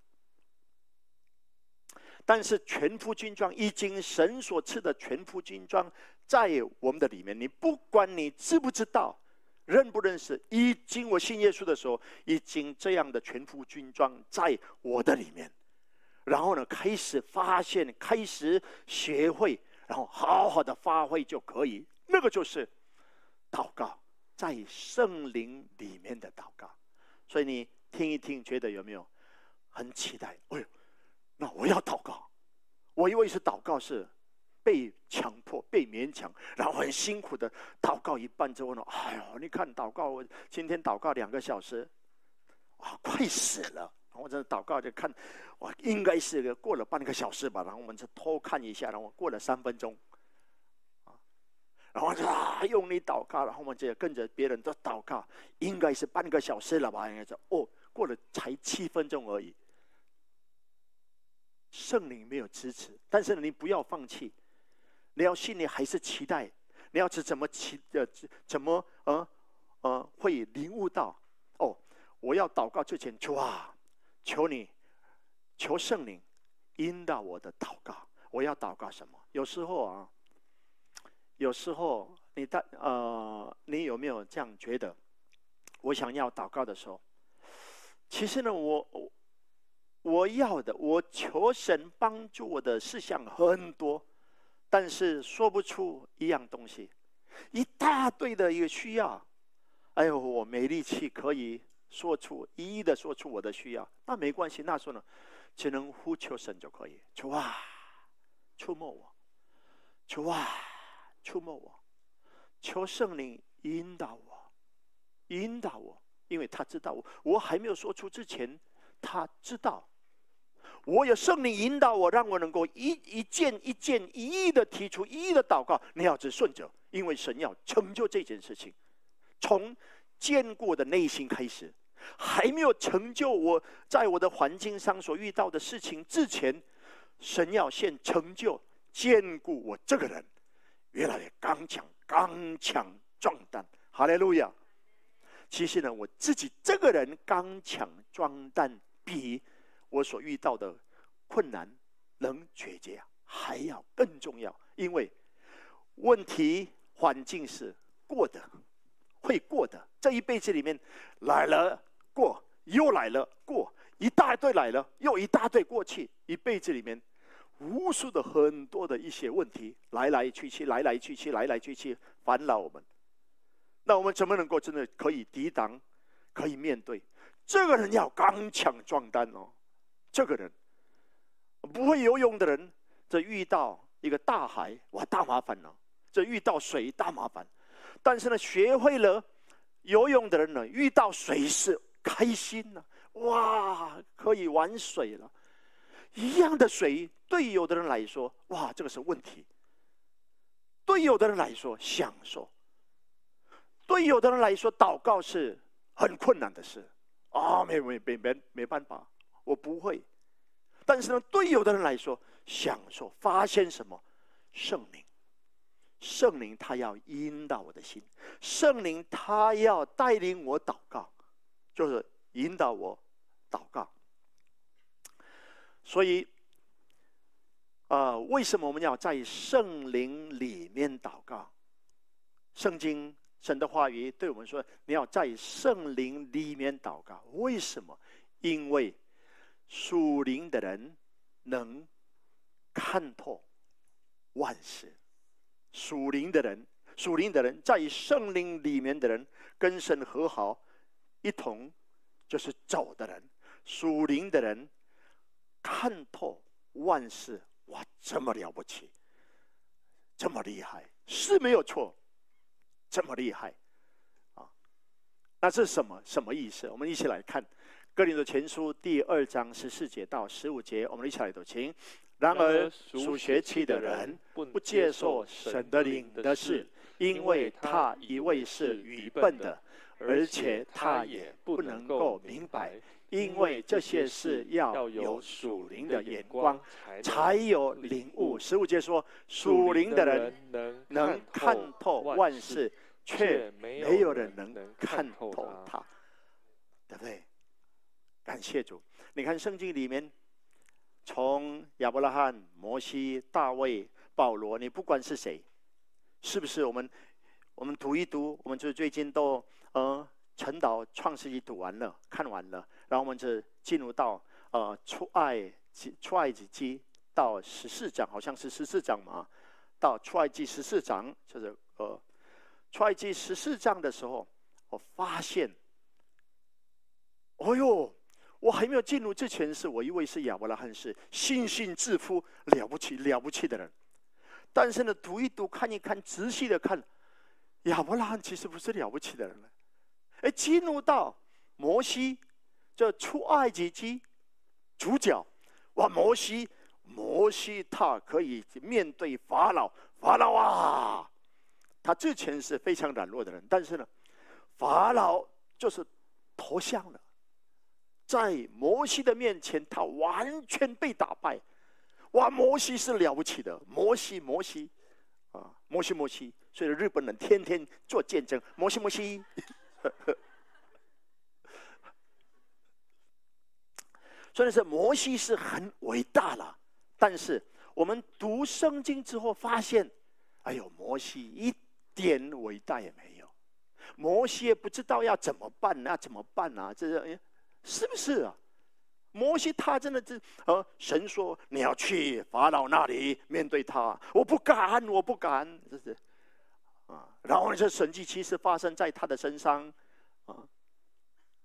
但是全副军装已经神所赐的全副军装在我们的里面，你不管你知不知道，认不认识，已经我信耶稣的时候，已经这样的全副军装在我的里面。然后呢，开始发现，开始学会，然后好好的发挥就可以。那个就是祷告，在圣灵里面的祷告。所以你听一听，觉得有没有很期待？哎呦，那我要祷告。我以为是祷告是被强迫、被勉强，然后很辛苦的祷告一半之后呢，哎呦，你看祷告，我今天祷告两个小时，哇，快死了！我这祷告就看，哇，应该是过了半个小时吧，然后我们就偷看一下，然后过了三分钟。然后就啊用力祷告，然后我们就跟着别人都祷告，应该是半个小时了吧？应该是哦，过了才七分钟而已。圣灵没有支持，但是你不要放弃，你要心里还是期待，你要是怎么期呃怎么呃呃会领悟到哦，我要祷告之前，主啊，求你求圣灵引导我的祷告，我要祷告什么？有时候啊。有时候你的呃，你有没有这样觉得？我想要祷告的时候，其实呢，我我我要的，我求神帮助我的事项很多，但是说不出一样东西，一大堆的一个需要。哎呦，我没力气可以说出一一的说出我的需要，那没关系。那时候呢，只能呼求神就可以。主啊，触摸我；主啊，触摸我；求圣灵引导我，引导我，因为他知道我，我还没有说出之前，他知道。我有圣灵引导我，让我能够一一件一件一一的提出，一一的祷告。你要只顺着，因为神要成就这件事情，从坚固的内心开始，还没有成就我在我的环境上所遇到的事情之前，神要先成就坚固我这个人，越来越刚强、刚强壮胆。哈利路亚！其实呢，我自己这个人刚强壮胆，比我所遇到的困难、能解决还要更重要。因为问题、环境是过的，会过的。这一辈子里面来了过，又来了过，一大堆来了，又一大堆过去。一辈子里面无数的很多的一些问题来来去去，来来去去，来来去去，烦恼我们。那我们怎么能够真的可以抵挡、可以面对？这个人要刚强壮胆哦。这个人不会游泳的人，这遇到一个大海，哇，大麻烦了；这遇到水，大麻烦。但是呢，学会了游泳的人呢，遇到水是开心了，哇，可以玩水了。一样的水，对有的人来说，哇，这个是问题；对有的人来说，享受；对有的人来说，祷告是很困难的事啊，没没没没没办法。我不会，但是呢，对有的人来说，享受发现什么？圣灵，圣灵他要引导我的心，圣灵他要带领我祷告，就是引导我祷告。所以，呃，为什么我们要在圣灵里面祷告？圣经神的话语对我们说，你要在圣灵里面祷告。为什么？因为属灵的人能看透万事。属灵的人，属灵的人在圣灵里面的人，跟神和好，一同就是走的人。属灵的人看透万事，哇，这么了不起，这么厉害，是没有错，这么厉害啊！那这是什么什么意思？我们一起来看哥林多前书第二章十四节到十五节，我们一起来读经。然而属血气的人不接受神的灵的事，因为他以为是愚笨的，而且他也不能够明白，因为这些事要有属灵的眼光才有领悟。十五节说，属灵的人能看透万事，却没有人能看透他，对不对？感谢主！你看圣经里面，从亚伯拉罕、摩西、大卫、保罗，你不管是谁，是不是我们我们读一读，我们就最近都呃陈导创世纪读完了，看完了，然后我们就进入到呃出埃及出埃及记到十四章，好像是十四章嘛，到出埃及十四章，就是呃出埃及十四章的时候，我发现，哦呦！我还没有进入之前，是我以为是亚伯拉罕是信心致富了不起了不起的人，但是呢，读一读看一看，仔细的看，亚伯拉罕其实不是了不起的人了。哎，进入到摩西这出埃及记主角，哇，摩西摩西他可以面对法老，法老啊，他之前是非常软弱的人，但是呢，法老就是投降了。在摩西的面前，他完全被打败。哇，摩西是了不起的，摩西，摩西，啊，摩西，摩西。所以日本人天天做见证，摩西，摩西。所以是摩西是很伟大了，但是我们读圣经之后发现，哎呦，摩西一点伟大也没有，摩西也不知道要怎么办，那怎么办啊？这是。是不是啊？摩西他真的是，呃，神说你要去法老那里面对他，我不敢，我不敢，这是啊。然后这神迹其实发生在他的身上啊，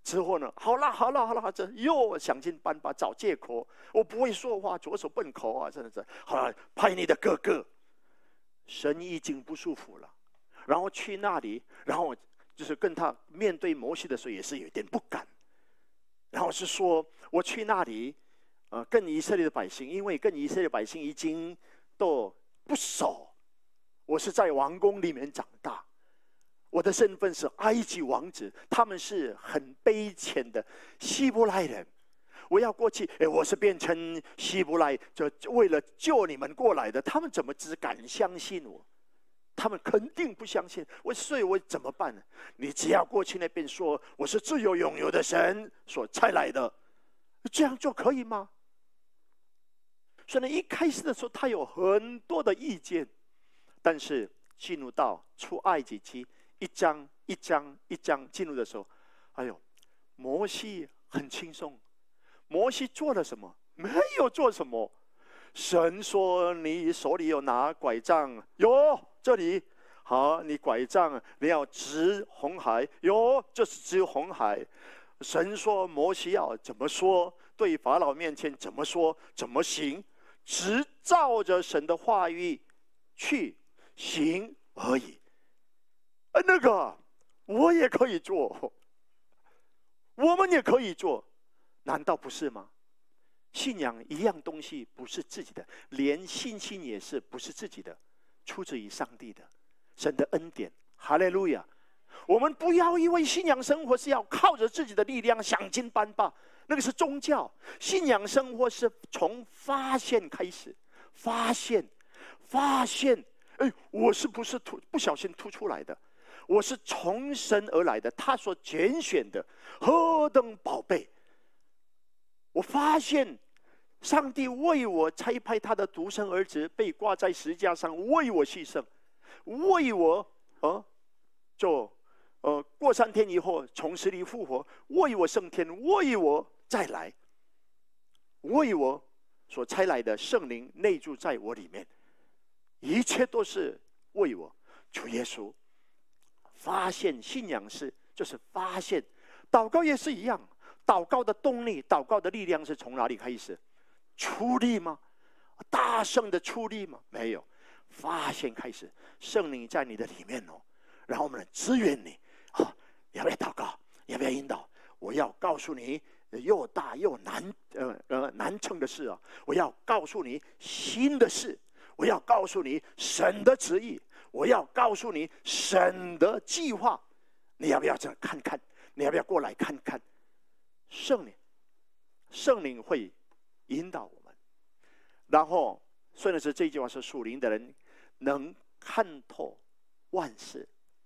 之后呢，好了好了好了，这又想尽办法找借口，我不会说话，左手笨口啊，真的是。好了，派你的哥哥。神已经不舒服了，然后去那里，然后就是跟他面对摩西的时候也是有点不敢，然后是说我去那里，呃，跟以色列的百姓，因为跟以色列百姓已经都不熟，我是在王宫里面长大，我的身份是埃及王子，他们是很卑贱的希伯来人。我要过去，哎，我是变成希伯来，就为了救你们过来的。他们怎么只敢相信我？他们肯定不相信我，所以我怎么办呢？你只要过去那边说我是自由拥有的神所差来的，这样就可以吗？所以呢，一开始的时候他有很多的意见，但是进入到出埃及记一章一章一章进入的时候，哎呦，摩西很轻松。摩西做了什么？没有做什么。神说：“你手里有拿拐杖，有这里。好，你拐杖，你要指红海，有，这是指红海。”神说：“摩西要怎么说？对法老面前怎么说？怎么行？只照着神的话语去行而已。”呃，那个我也可以做，我们也可以做。难道不是吗？信仰一样东西不是自己的，连信心也是不是自己的，出自于上帝的，神的恩典。哈利路亚！我们不要以为信仰生活是要靠着自己的力量想尽办法，那个是宗教。信仰生活是从发现开始，发现，发现，哎，我是不是突不小心突出来的？我是从神而来的，他所拣选的，何等宝贝！我发现，上帝为我差派他的独生儿子被挂在十字架上，为我牺牲，为我呃，就呃过三天以后从死里复活，为我升天，为我再来，为我所差来的圣灵内住在我里面，一切都是为我。主耶稣，发现信仰是就是发现，祷告也是一样。祷告的动力，祷告的力量是从哪里开始？出力吗？大声的出力吗？没有，发现开始，圣灵在你的里面哦，然后我们来支援你啊！要不要祷告？要不要引导？我要告诉你，又大又难呃呃难成的事啊！我要告诉你新的事，我要告诉你神的旨意，我要告诉你神的计划。你要不要这看看？你要不要过来看看？圣灵，圣灵会引导我们。然后，虽然是这句话是属灵的人能看透万事。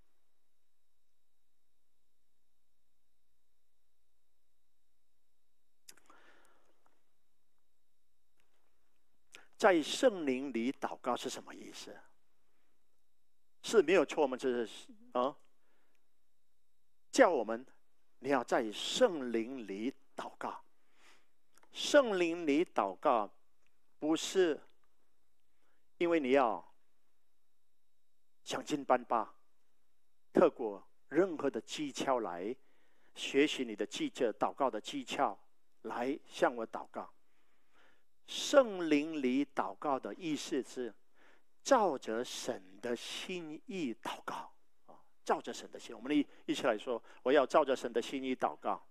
在圣灵里祷告是什么意思？是没有错吗？这是啊，叫我们。你要在圣灵里祷告，圣灵里祷告，不是因为你要想尽办法，透过任何的技巧来学习你的技巧，祷告的技巧来向我祷告。圣灵里祷告的意思是照着神的心意祷告。照着神的心，我们一一起来说：我要照着神的心意祷告。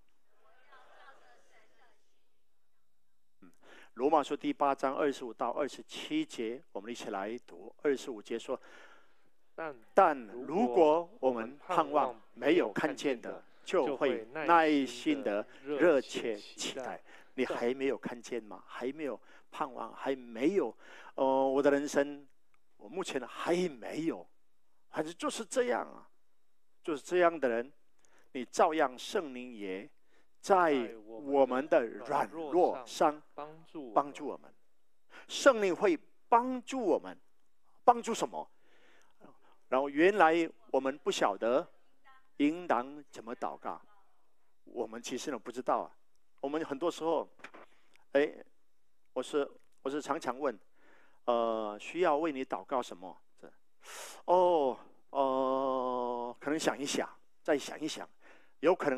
嗯，罗马书第八章二十五到二十七节，我们一起来读。二十五节说：但但如果我们盼望没有看见的，就会耐心的热切期待。你还没有看见吗？还没有盼望，还没有。呃，我的人生，我目前还没有，还是就是这样啊。就是这样的人，你照样圣灵也在我们的软弱上帮助帮助我们。圣灵会帮助我们，帮助什么？然后原来我们不晓得应当怎么祷告，我们其实呢不知道啊。我们很多时候，哎，我是我是常常问，呃，需要为你祷告什么？哦。呃，可能想一想，再想一想，有可能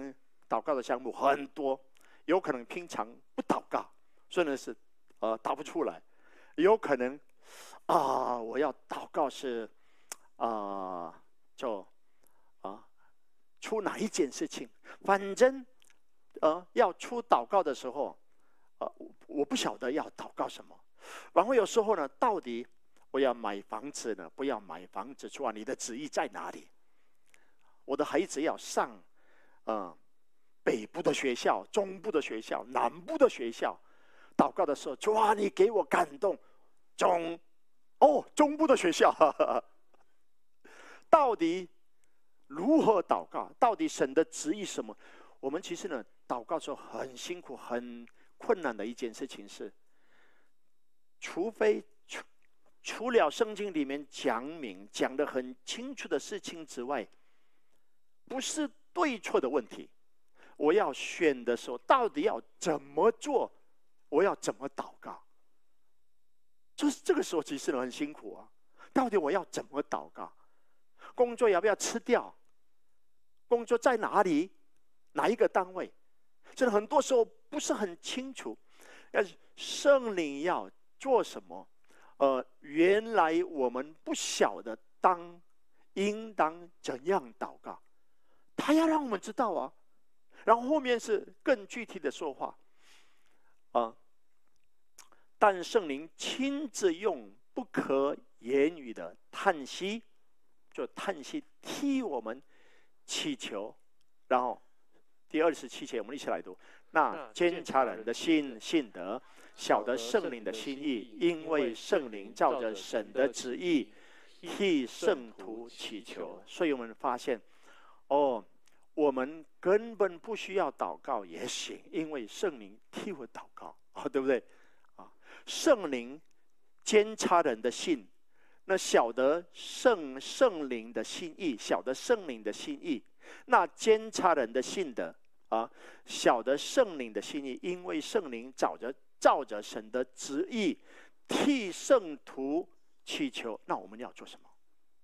祷告的项目很多，有可能平常不祷告，真的是呃答不出来；有可能啊、我要祷告是啊、呃、就啊、出哪一件事情，反正呃要出祷告的时候，呃我不晓得要祷告什么。然后有时候呢，到底我要买房子呢，不要买房子，主啊，你的旨意在哪里？我的孩子要上，呃，北部的学校、中部的学校、南部的学校。祷告的时候，主啊，你给我感动，中，哦，中部的学校，呵呵到底如何祷告？到底神的旨意什么？我们其实呢，祷告的时候很辛苦、很困难的一件事情是，除非除除了圣经里面讲明、讲得很清楚的事情之外，不是对错的问题。我要选的时候，到底要怎么做？我要怎么祷告？就是这个时候，其实很辛苦啊。到底我要怎么祷告？工作要不要辞掉？工作在哪里？哪一个单位？真的很多时候不是很清楚。但是圣灵要做什么？呃，原来我们不晓得当应当怎样祷告，他要让我们知道啊。然后后面是更具体的说话，啊、呃，但圣灵亲自用不可言语的叹息，就叹息替我们祈求。然后第二十七节，我们一起来读：那监察人的心信德，晓得圣灵的心意，因为圣灵照着神的旨意替圣徒祈求。所以我们发现，哦，我们根本不需要祷告也行，因为圣灵替我祷告，哦，对不对？啊，圣灵监察人的心，那晓得圣圣灵的心意，晓得圣灵的心意，那监察人的心的啊，晓得圣灵的心意，因为圣灵照着照着神的旨意替圣徒祈求。那我们要做什么？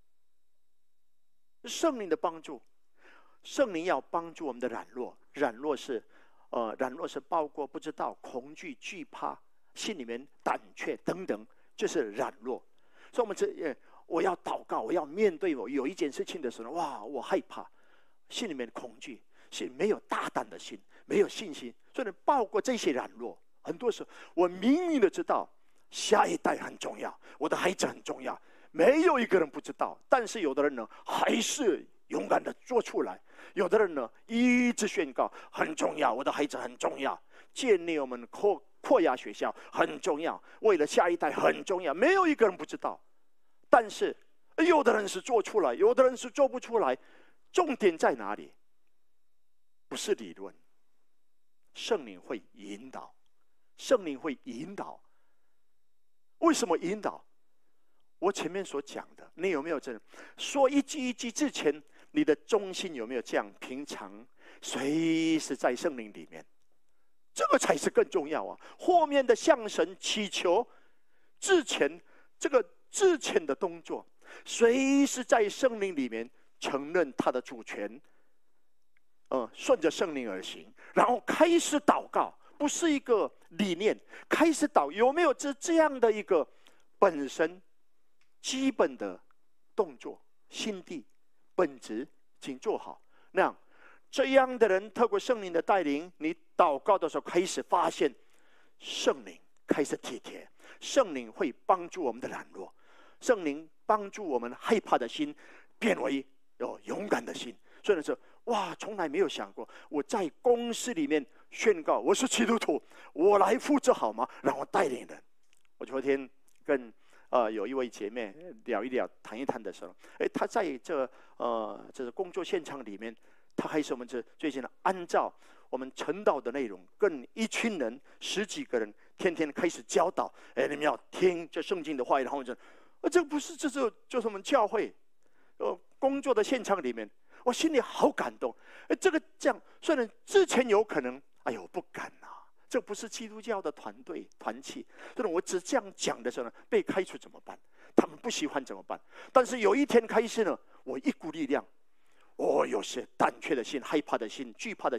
圣灵的帮助，圣灵要帮助我们的软弱。软弱是，呃，软弱是包括不知道、恐惧、惧怕、心里面胆怯等等，就是软弱。所以，我们这，我要祷告，我要面对我有一件事情的时候，哇，我害怕，心里面恐惧，心没有大胆的心，没有信心。所以，包括这些软弱，很多时候我明明的知道，下一代很重要，我的孩子很重要，没有一个人不知道。但是有的人呢，还是勇敢的做出来；有的人呢，一直宣告很重要，我的孩子很重要，建立我们扩扩亚学校很重要，为了下一代很重要，没有一个人不知道。但是有的人是做出来，有的人是做不出来。重点在哪里？不是理论，圣灵会引导，圣灵会引导。为什么引导？我前面所讲的，你有没有这样说一句一句之前，你的中心有没有这样平常随时在圣灵里面？这个才是更重要啊！后面的向神祈求之前，这个之前的动作，随时在圣灵里面承认他的主权，呃，顺着圣灵而行，然后开始祷告，不是一个理念，开始祷，有没有这这样的一个本身基本的动作、心地、本质，请做好。那样，这样的人透过圣灵的带领，你祷告的时候开始发现，圣灵开始体贴，圣灵会帮助我们的软弱，圣灵帮助我们害怕的心变为有勇敢的心。所以说，哇，从来没有想过，我在公司里面宣告我是基督徒，我来负责好吗？让我带领人。我昨天跟呃有一位姐妹聊一聊、谈一谈的时候，哎，她在这呃这个工作现场里面，她还是我们这最近呢，按照我们晨祷的内容，跟一群人十几个人，天天开始教导，哎，你们要听这圣经的话，然后就，呃，这不是，这就就是我们教会，呃，工作的现场里面，我心里好感动。哎，这个这样，虽然之前有可能，哎呦，不敢呐、啊，这不是基督教的团队团契。所以我只这样讲的时候呢，被开除怎么办？他们不喜欢怎么办？但是有一天开始呢，我一股力量，我有些胆怯的心、害怕的心、惧怕的心，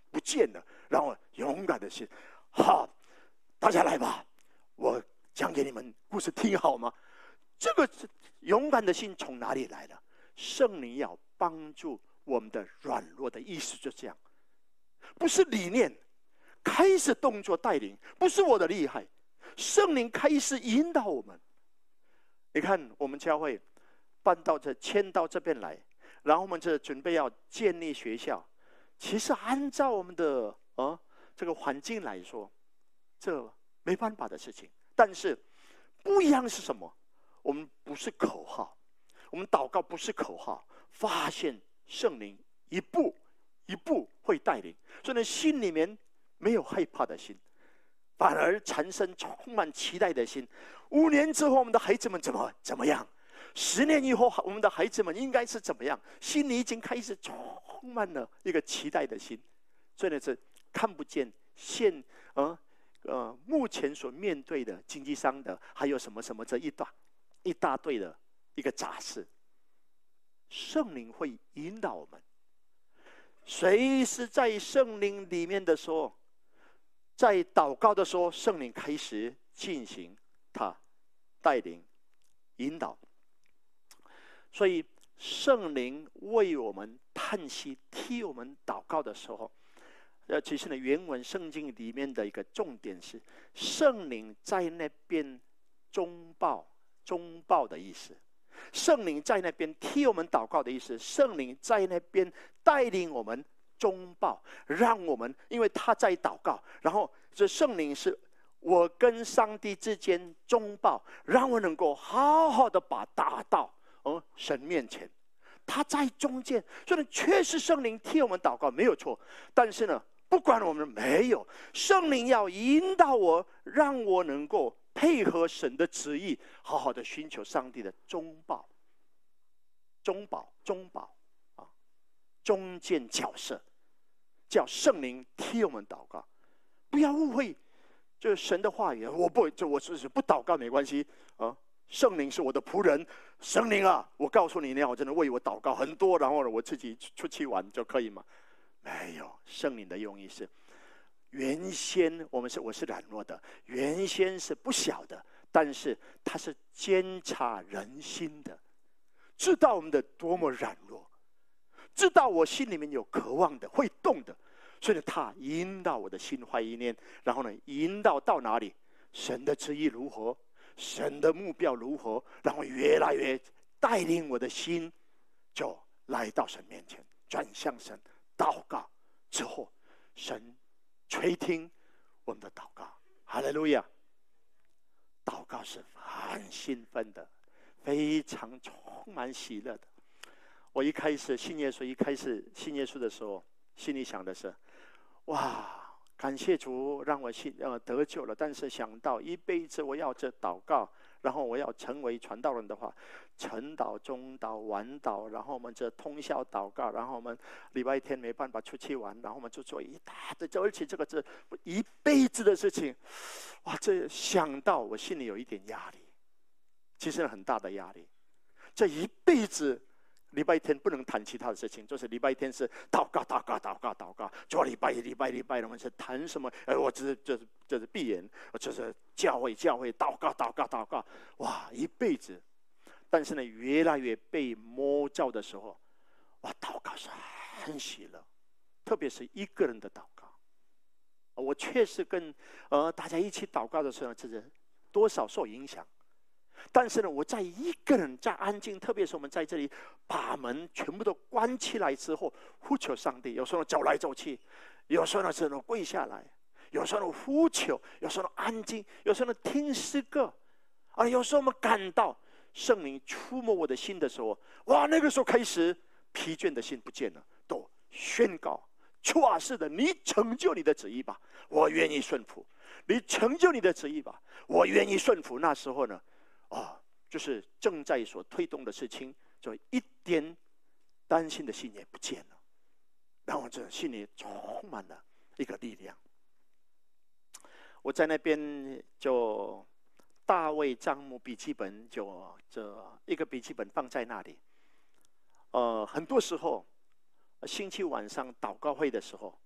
不见了。然后勇敢的心，好，大家来吧，我讲给你们故事听好吗？这个勇敢的心从哪里来的？圣灵要帮助我们的软弱的意思就这样，不是理念开始动作带领，不是我的厉害，圣灵开始引导我们。你看我们教会搬到这迁到这边来，然后我们这准备要建立学校，其实按照我们的啊这个环境来说，这没办法的事情。但是不一样是什么？我们不是口号，我们祷告不是口号，发现圣灵一步一步会带领，所以呢，心里面没有害怕的心，反而产生充满期待的心。五年之后，我们的孩子们怎么怎么样？十年以后，我们的孩子们应该是怎么样？心里已经开始充满了一个期待的心。所以呢，是看不见现呃呃目前所面对的经济上的，还有什么什么这一大一大堆的一个杂事。圣灵会引导我们，随时在圣灵里面的时候，在祷告的时候，圣灵开始进行他带领引导。所以圣灵为我们叹息替我们祷告的时候，呃，其实呢，原文圣经里面的一个重点是圣灵在那边中报，中报的意思。圣灵在那边替我们祷告的意思，圣灵在那边带领我们中报，让我们因为他在祷告，然后这圣灵是我跟上帝之间中报，让我能够好好的把达到哦神面前，他在中间，所以确实圣灵替我们祷告没有错。但是呢，不管我们没有，圣灵要引导我，让我能够配合神的旨意，好好的寻求上帝的中保、中保、中保啊，中间角色，叫圣灵替我们祷告。不要误会，就是神的话语，我不，就我是不祷告没关系啊。圣灵是我的仆人，圣灵啊，我告诉你，你要真的为我祷告很多，然后呢，我自己出去玩就可以吗？没有，圣灵的用意是。原先我们是我是软弱的，原先是不晓得，但是他是监察人心的，知道我们的多么软弱，知道我心里面有渴望的，会动的，所以他引导我的心怀意念，然后呢，引导到哪里，神的旨意如何，神的目标如何，然后越来越带领我的心，就来到神面前，转向神祷告之后，神垂听我们的祷告，哈利路亚！祷告是很兴奋的，非常充满喜乐的。我一开始信耶稣，一开始信耶稣的时候，心里想的是：哇，感谢主让我信呃得救了。但是想到一辈子我要这祷告，然后我要成为传道人的话，晨祷、中祷、晚祷，然后我们这通宵祷告，然后我们礼拜天没办法出去玩，然后我们就做一大堆，而且这个是一辈子的事情，哇！这想到我心里有一点压力，其实很大的压力。这一辈子，礼拜天不能谈其他的事情，就是礼拜天是祷告、祷告、祷告、祷告。做礼拜一、礼拜礼拜，我们是谈什么？哎，我只是就是就是闭眼，就是教会、教会祷告、祷告、祷告，哇，一辈子。但是呢，越来越被摸照的时候，哇，祷告是很喜乐，特别是一个人的祷告。我确实跟呃大家一起祷告的时候，这是多少受影响。但是呢，我在一个人在安静，特别是我们在这里把门全部都关起来之后，呼求上帝。有时候走来走去，有时候呢是跪下来，有时候呼求，有时候安静，有时候听诗歌，啊，有时候我们感到圣灵触摸我的心的时候，哇，那个时候开始疲倦的心不见了，都宣告主啊，是的，你成就你的旨意吧，我愿意顺服。你成就你的旨意吧，我愿意顺服。那时候呢，啊，就是正在所推动的事情，就一点担心的心也不见了，然后这心里充满了一个力量。我在那边就大卫帐幕笔记本，就这一个笔记本放在那里。呃，很多时候星期晚上祷告会的时候，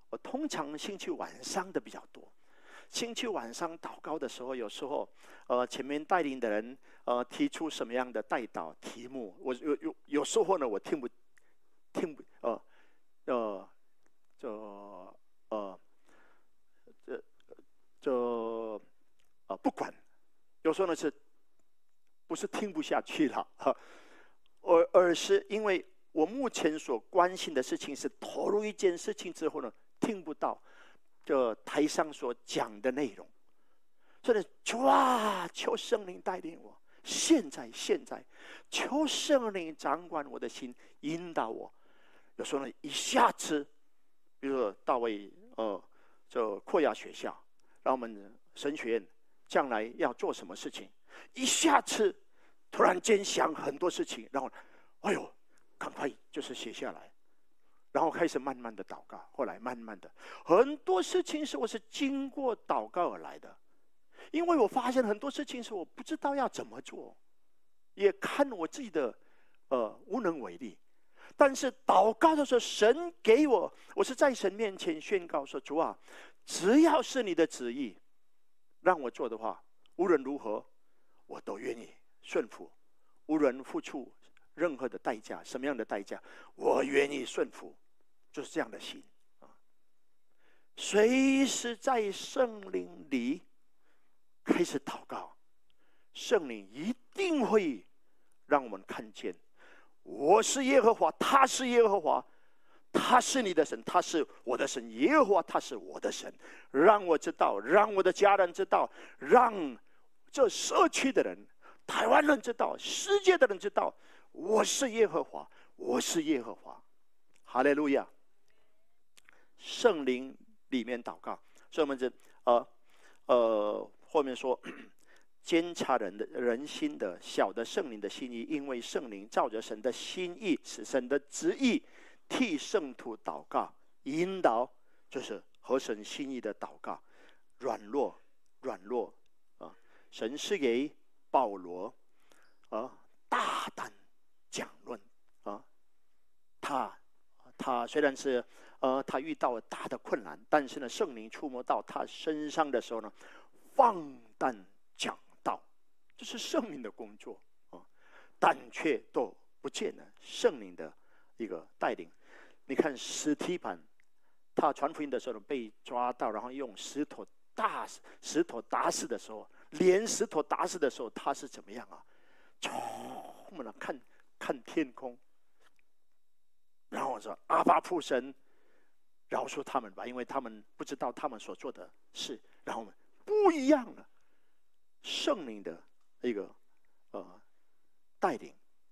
我通常星期晚上的比较多。星期晚上祷告的时候，有时候，呃，前面带领的人，呃，提出什么样的代祷题目，我有有有时候呢，我听不听不，呃，呃，就呃，这这呃不管，有时候呢是，不是听不下去了，哈，而而是因为我目前所关心的事情是投入一件事情之后呢，听不到。这台上所讲的内容，所以主啊，求圣灵带领我。现在，现在，求圣灵掌管我的心，引导我。有时候呢，一下子，比如说大卫，呃，这扩亚学校，然后我们神学院将来要做什么事情，一下子突然间想很多事情，然后，哎呦，赶快就是写下来。然后开始慢慢的祷告，后来慢慢的，很多事情是我是经过祷告而来的，因为我发现很多事情是我不知道要怎么做，也看我自己的呃无能为力。但是祷告的时候，神给我，我是在神面前宣告说：主啊，只要是你的旨意，让我做的话，无论如何，我都愿意顺服，无论付出任何的代价，什么样的代价，我愿意顺服，就是这样的心啊。随时在圣灵里开始祷告，圣灵一定会让我们看见，我是耶和华，他是耶和华，他是你的神，他是我的神，耶和华他是我的神，让我知道，让我的家人知道，让这社区的人、台湾人知道，世界的人知道。我是耶和华，我是耶和华，哈利路亚！圣灵里面祷告，所以我们这呃呃后面说，监察人的人心的小的圣灵的心意，因为圣灵照着神的心意，使神的旨意替圣徒祷告，引导就是合神心意的祷告，软弱软弱啊！神是给保罗啊大胆讲论啊，他他虽然是呃他遇到了大的困难，但是呢，圣灵触摸到他身上的时候呢，放胆讲道，这是圣灵的工作啊，但却都不见了圣灵的一个带领。你看司提反，他传福音的时候被抓到，然后用石头打石头打死的时候，连石头打死的时候，他是怎么样啊？充满了看。看天空，然后我说阿爸父神，饶恕他们吧，因为他们不知道他们所做的事。然后我们不一样了，圣灵的一个呃带领。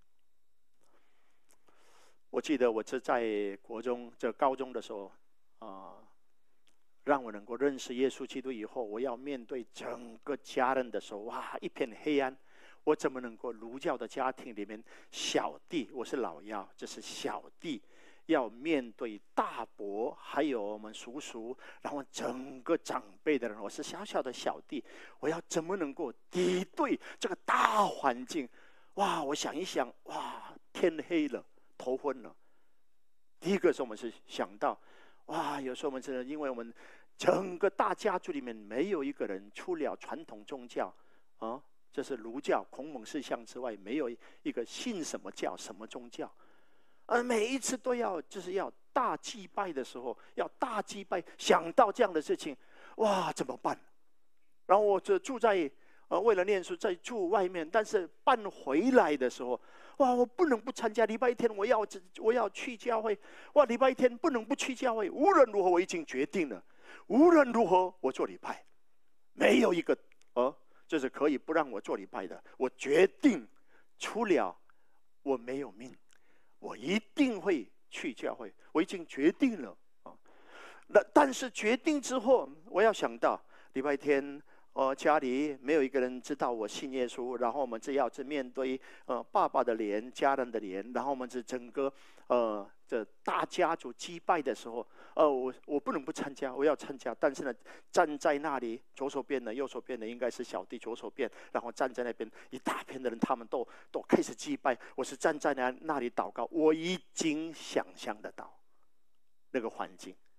我记得我是在国中、这高中的时候啊、呃，让我能够认识耶稣基督以后，我要面对整个家人的时候，哇，一片黑暗。我怎么能够儒教的家庭里面，小弟我是老幺，这是小弟要面对大伯，还有我们叔叔，然后整个长辈的人，我是小小的小弟，我要怎么能够敌对这个大环境？哇！我想一想，哇，天黑了，头昏了。第一个是我们是想到，哇，有时候我们是因为我们整个大家族里面没有一个人除了传统宗教啊。这是儒教孔孟四象之外，没有一个信什么教什么宗教，而每一次都要就是要大祭拜的时候，要大祭拜，想到这样的事情，哇，怎么办？然后我就住在呃，为了念书在住外面，但是搬回来的时候，哇，我不能不参加礼拜天，我要我要去教会，哇，礼拜天不能不去教会，无论如何我已经决定了，无论如何我做礼拜，没有一个呃。就是可以不让我做礼拜的，我决定，除了我没有命，我一定会去教会。我已经决定了啊。那但是决定之后，我要想到礼拜天，呃，家里没有一个人知道我信耶稣，然后我们只要是面对呃爸爸的脸、家人的脸，然后我们是整个呃这大家族祭拜的时候，呃，我我不能不参加，我要参加。但是呢，站在那里，左手边的、右手边的应该是小弟左手边，然后站在那边一大片的人，他们都都开始祭拜。我是站在那那里祷告，我已经想象得到那个环境。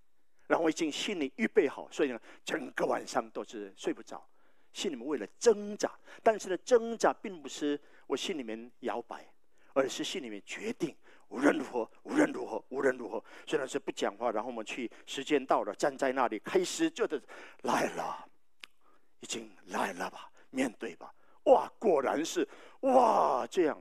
然后我已经心里预备好，所以呢，整个晚上都是睡不着，心里面为了挣扎，但是呢，挣扎并不是我心里面摇摆，而是心里面决定，无论如何，无论如何，无论如何，虽然是不讲话，然后我们去，时间到了，站在那里，开始觉得来了，已经来了吧，面对吧，哇，果然是哇，这样，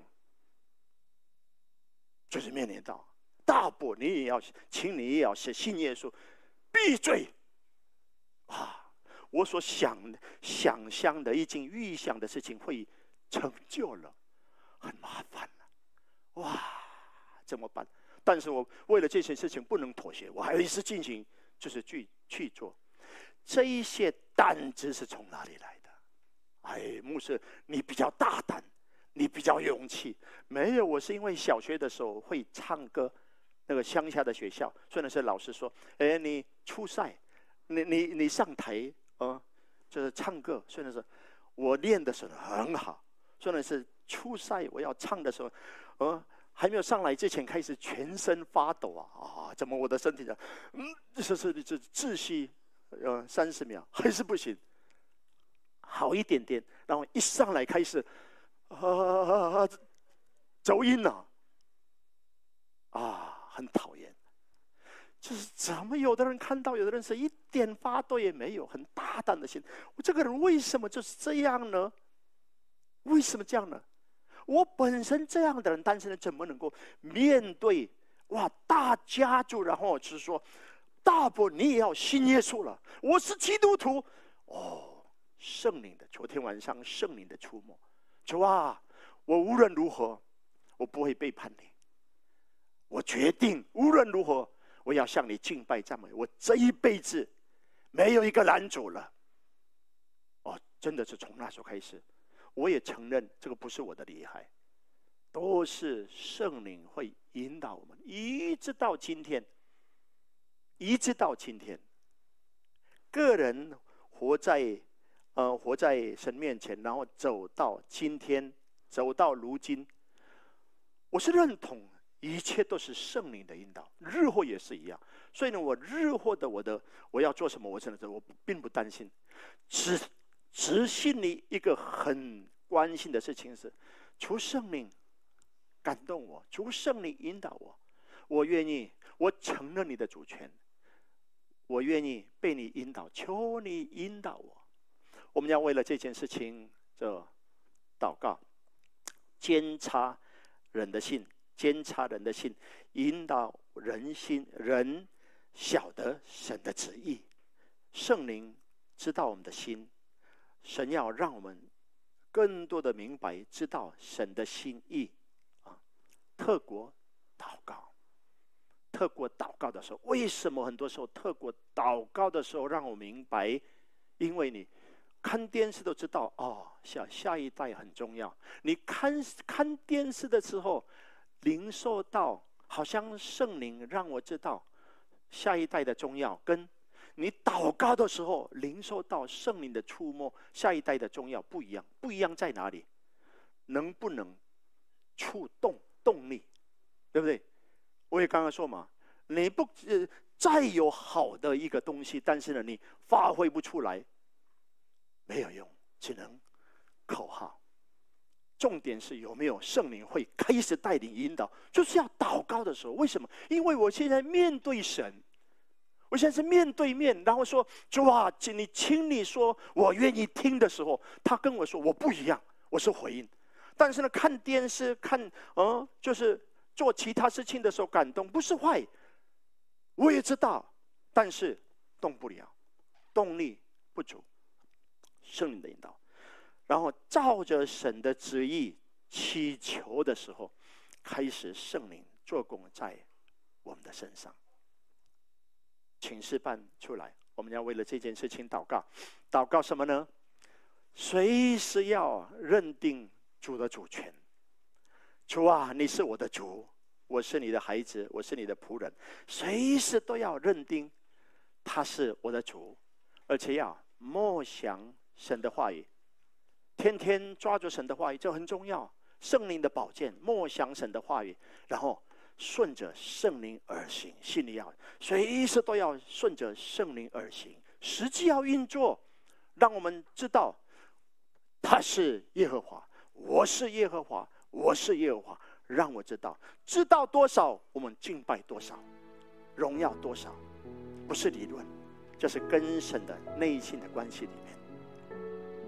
就是面临到大伯，你也要，请你也要是信耶稣。闭嘴！啊，我所想想象的、已经预想的事情会成就了，很麻烦了。哇，怎么办？但是我为了这些事情不能妥协，我还是进行，就是去去做。这一些胆子是从哪里来的？哎，牧师，你比较大胆，你比较有勇气。没有，我是因为小学的时候会唱歌。那个乡下的学校，虽然是老师说，哎，你出赛，你你你上台，呃，就是唱歌。虽然是我练的时候很好，虽然是出赛，我要唱的时候，呃，还没有上来之前开始全身发抖啊啊！怎么我的身体的，嗯，这是这窒息，呃，三十秒还是不行，好一点点，然后一上来开始，啊，走音了，啊。很讨厌，就是怎么有的人看到，有的人是一点发抖也没有，很大胆的心。我这个人为什么就是这样呢？为什么这样呢？我本身这样的人，但是呢，怎么能够面对哇大家族，然后就是说，大伯你也要信耶稣了，我是基督徒哦，圣灵的，昨天晚上圣灵的触摸，主啊，我无论如何，我不会背叛你。我决定无论如何，我要向你敬拜赞美。我这一辈子没有一个拦阻了。哦，真的是从那时候开始，我也承认这个不是我的厉害，都是圣灵会引导我们，一直到今天，一直到今天，个人活在呃活在神面前，然后走到今天，走到如今，我是认同。一切都是圣灵的引导，日后也是一样。所以呢，我日后的我的我要做什么，我真的我并不担心。只只心里一个很关心的事情是，求圣灵感动我，求圣灵引导我。我愿意，我承认你的主权，我愿意被你引导，求你引导我。我们要为了这件事情就祷告，监察人的心。监察人的心，引导人心，人晓得神的旨意。圣灵知道我们的心，神要让我们更多的明白，知道神的心意啊。特国祷告，特国祷告的时候，为什么很多时候特国祷告的时候让我明白？因为你看电视都知道哦，下下一代很重要。你看看电视的时候。领受到，好像圣灵让我知道下一代的重要，跟你祷告的时候领受到圣灵的触摸，下一代的重要不一样。不一样在哪里？能不能触动动力，对不对？我也刚刚说嘛，你不、呃、再有好的一个东西，但是呢，你发挥不出来，没有用，只能口号。重点是有没有圣灵会开始带领引导，就是要祷告的时候。为什么？因为我现在面对神，我现在是面对面，然后说主啊，请你请你说我愿意听的时候，他跟我说我不一样，我是回应。但是呢，看电视看呃，就是做其他事情的时候感动，不是坏，我也知道，但是动不了，动力不足，圣灵的引导。然后照着神的旨意祈求的时候，开始圣灵做工在我们的身上。请示办出来，我们要为了这件事情祷告。祷告什么呢？随时要认定主的主权。主啊，你是我的主，我是你的孩子，我是你的仆人，随时都要认定他是我的主，而且要默想神的话语。天天抓住神的话语，这很重要。圣灵的宝剑，默想神的话语，然后顺着圣灵而行，心里要随时都要顺着圣灵而行，实际要运作，让我们知道他是耶和华，我是耶和华，我是耶和华。让我知道，知道多少我们敬拜多少，荣耀多少，不是理论，这是跟神的内心的关系里面。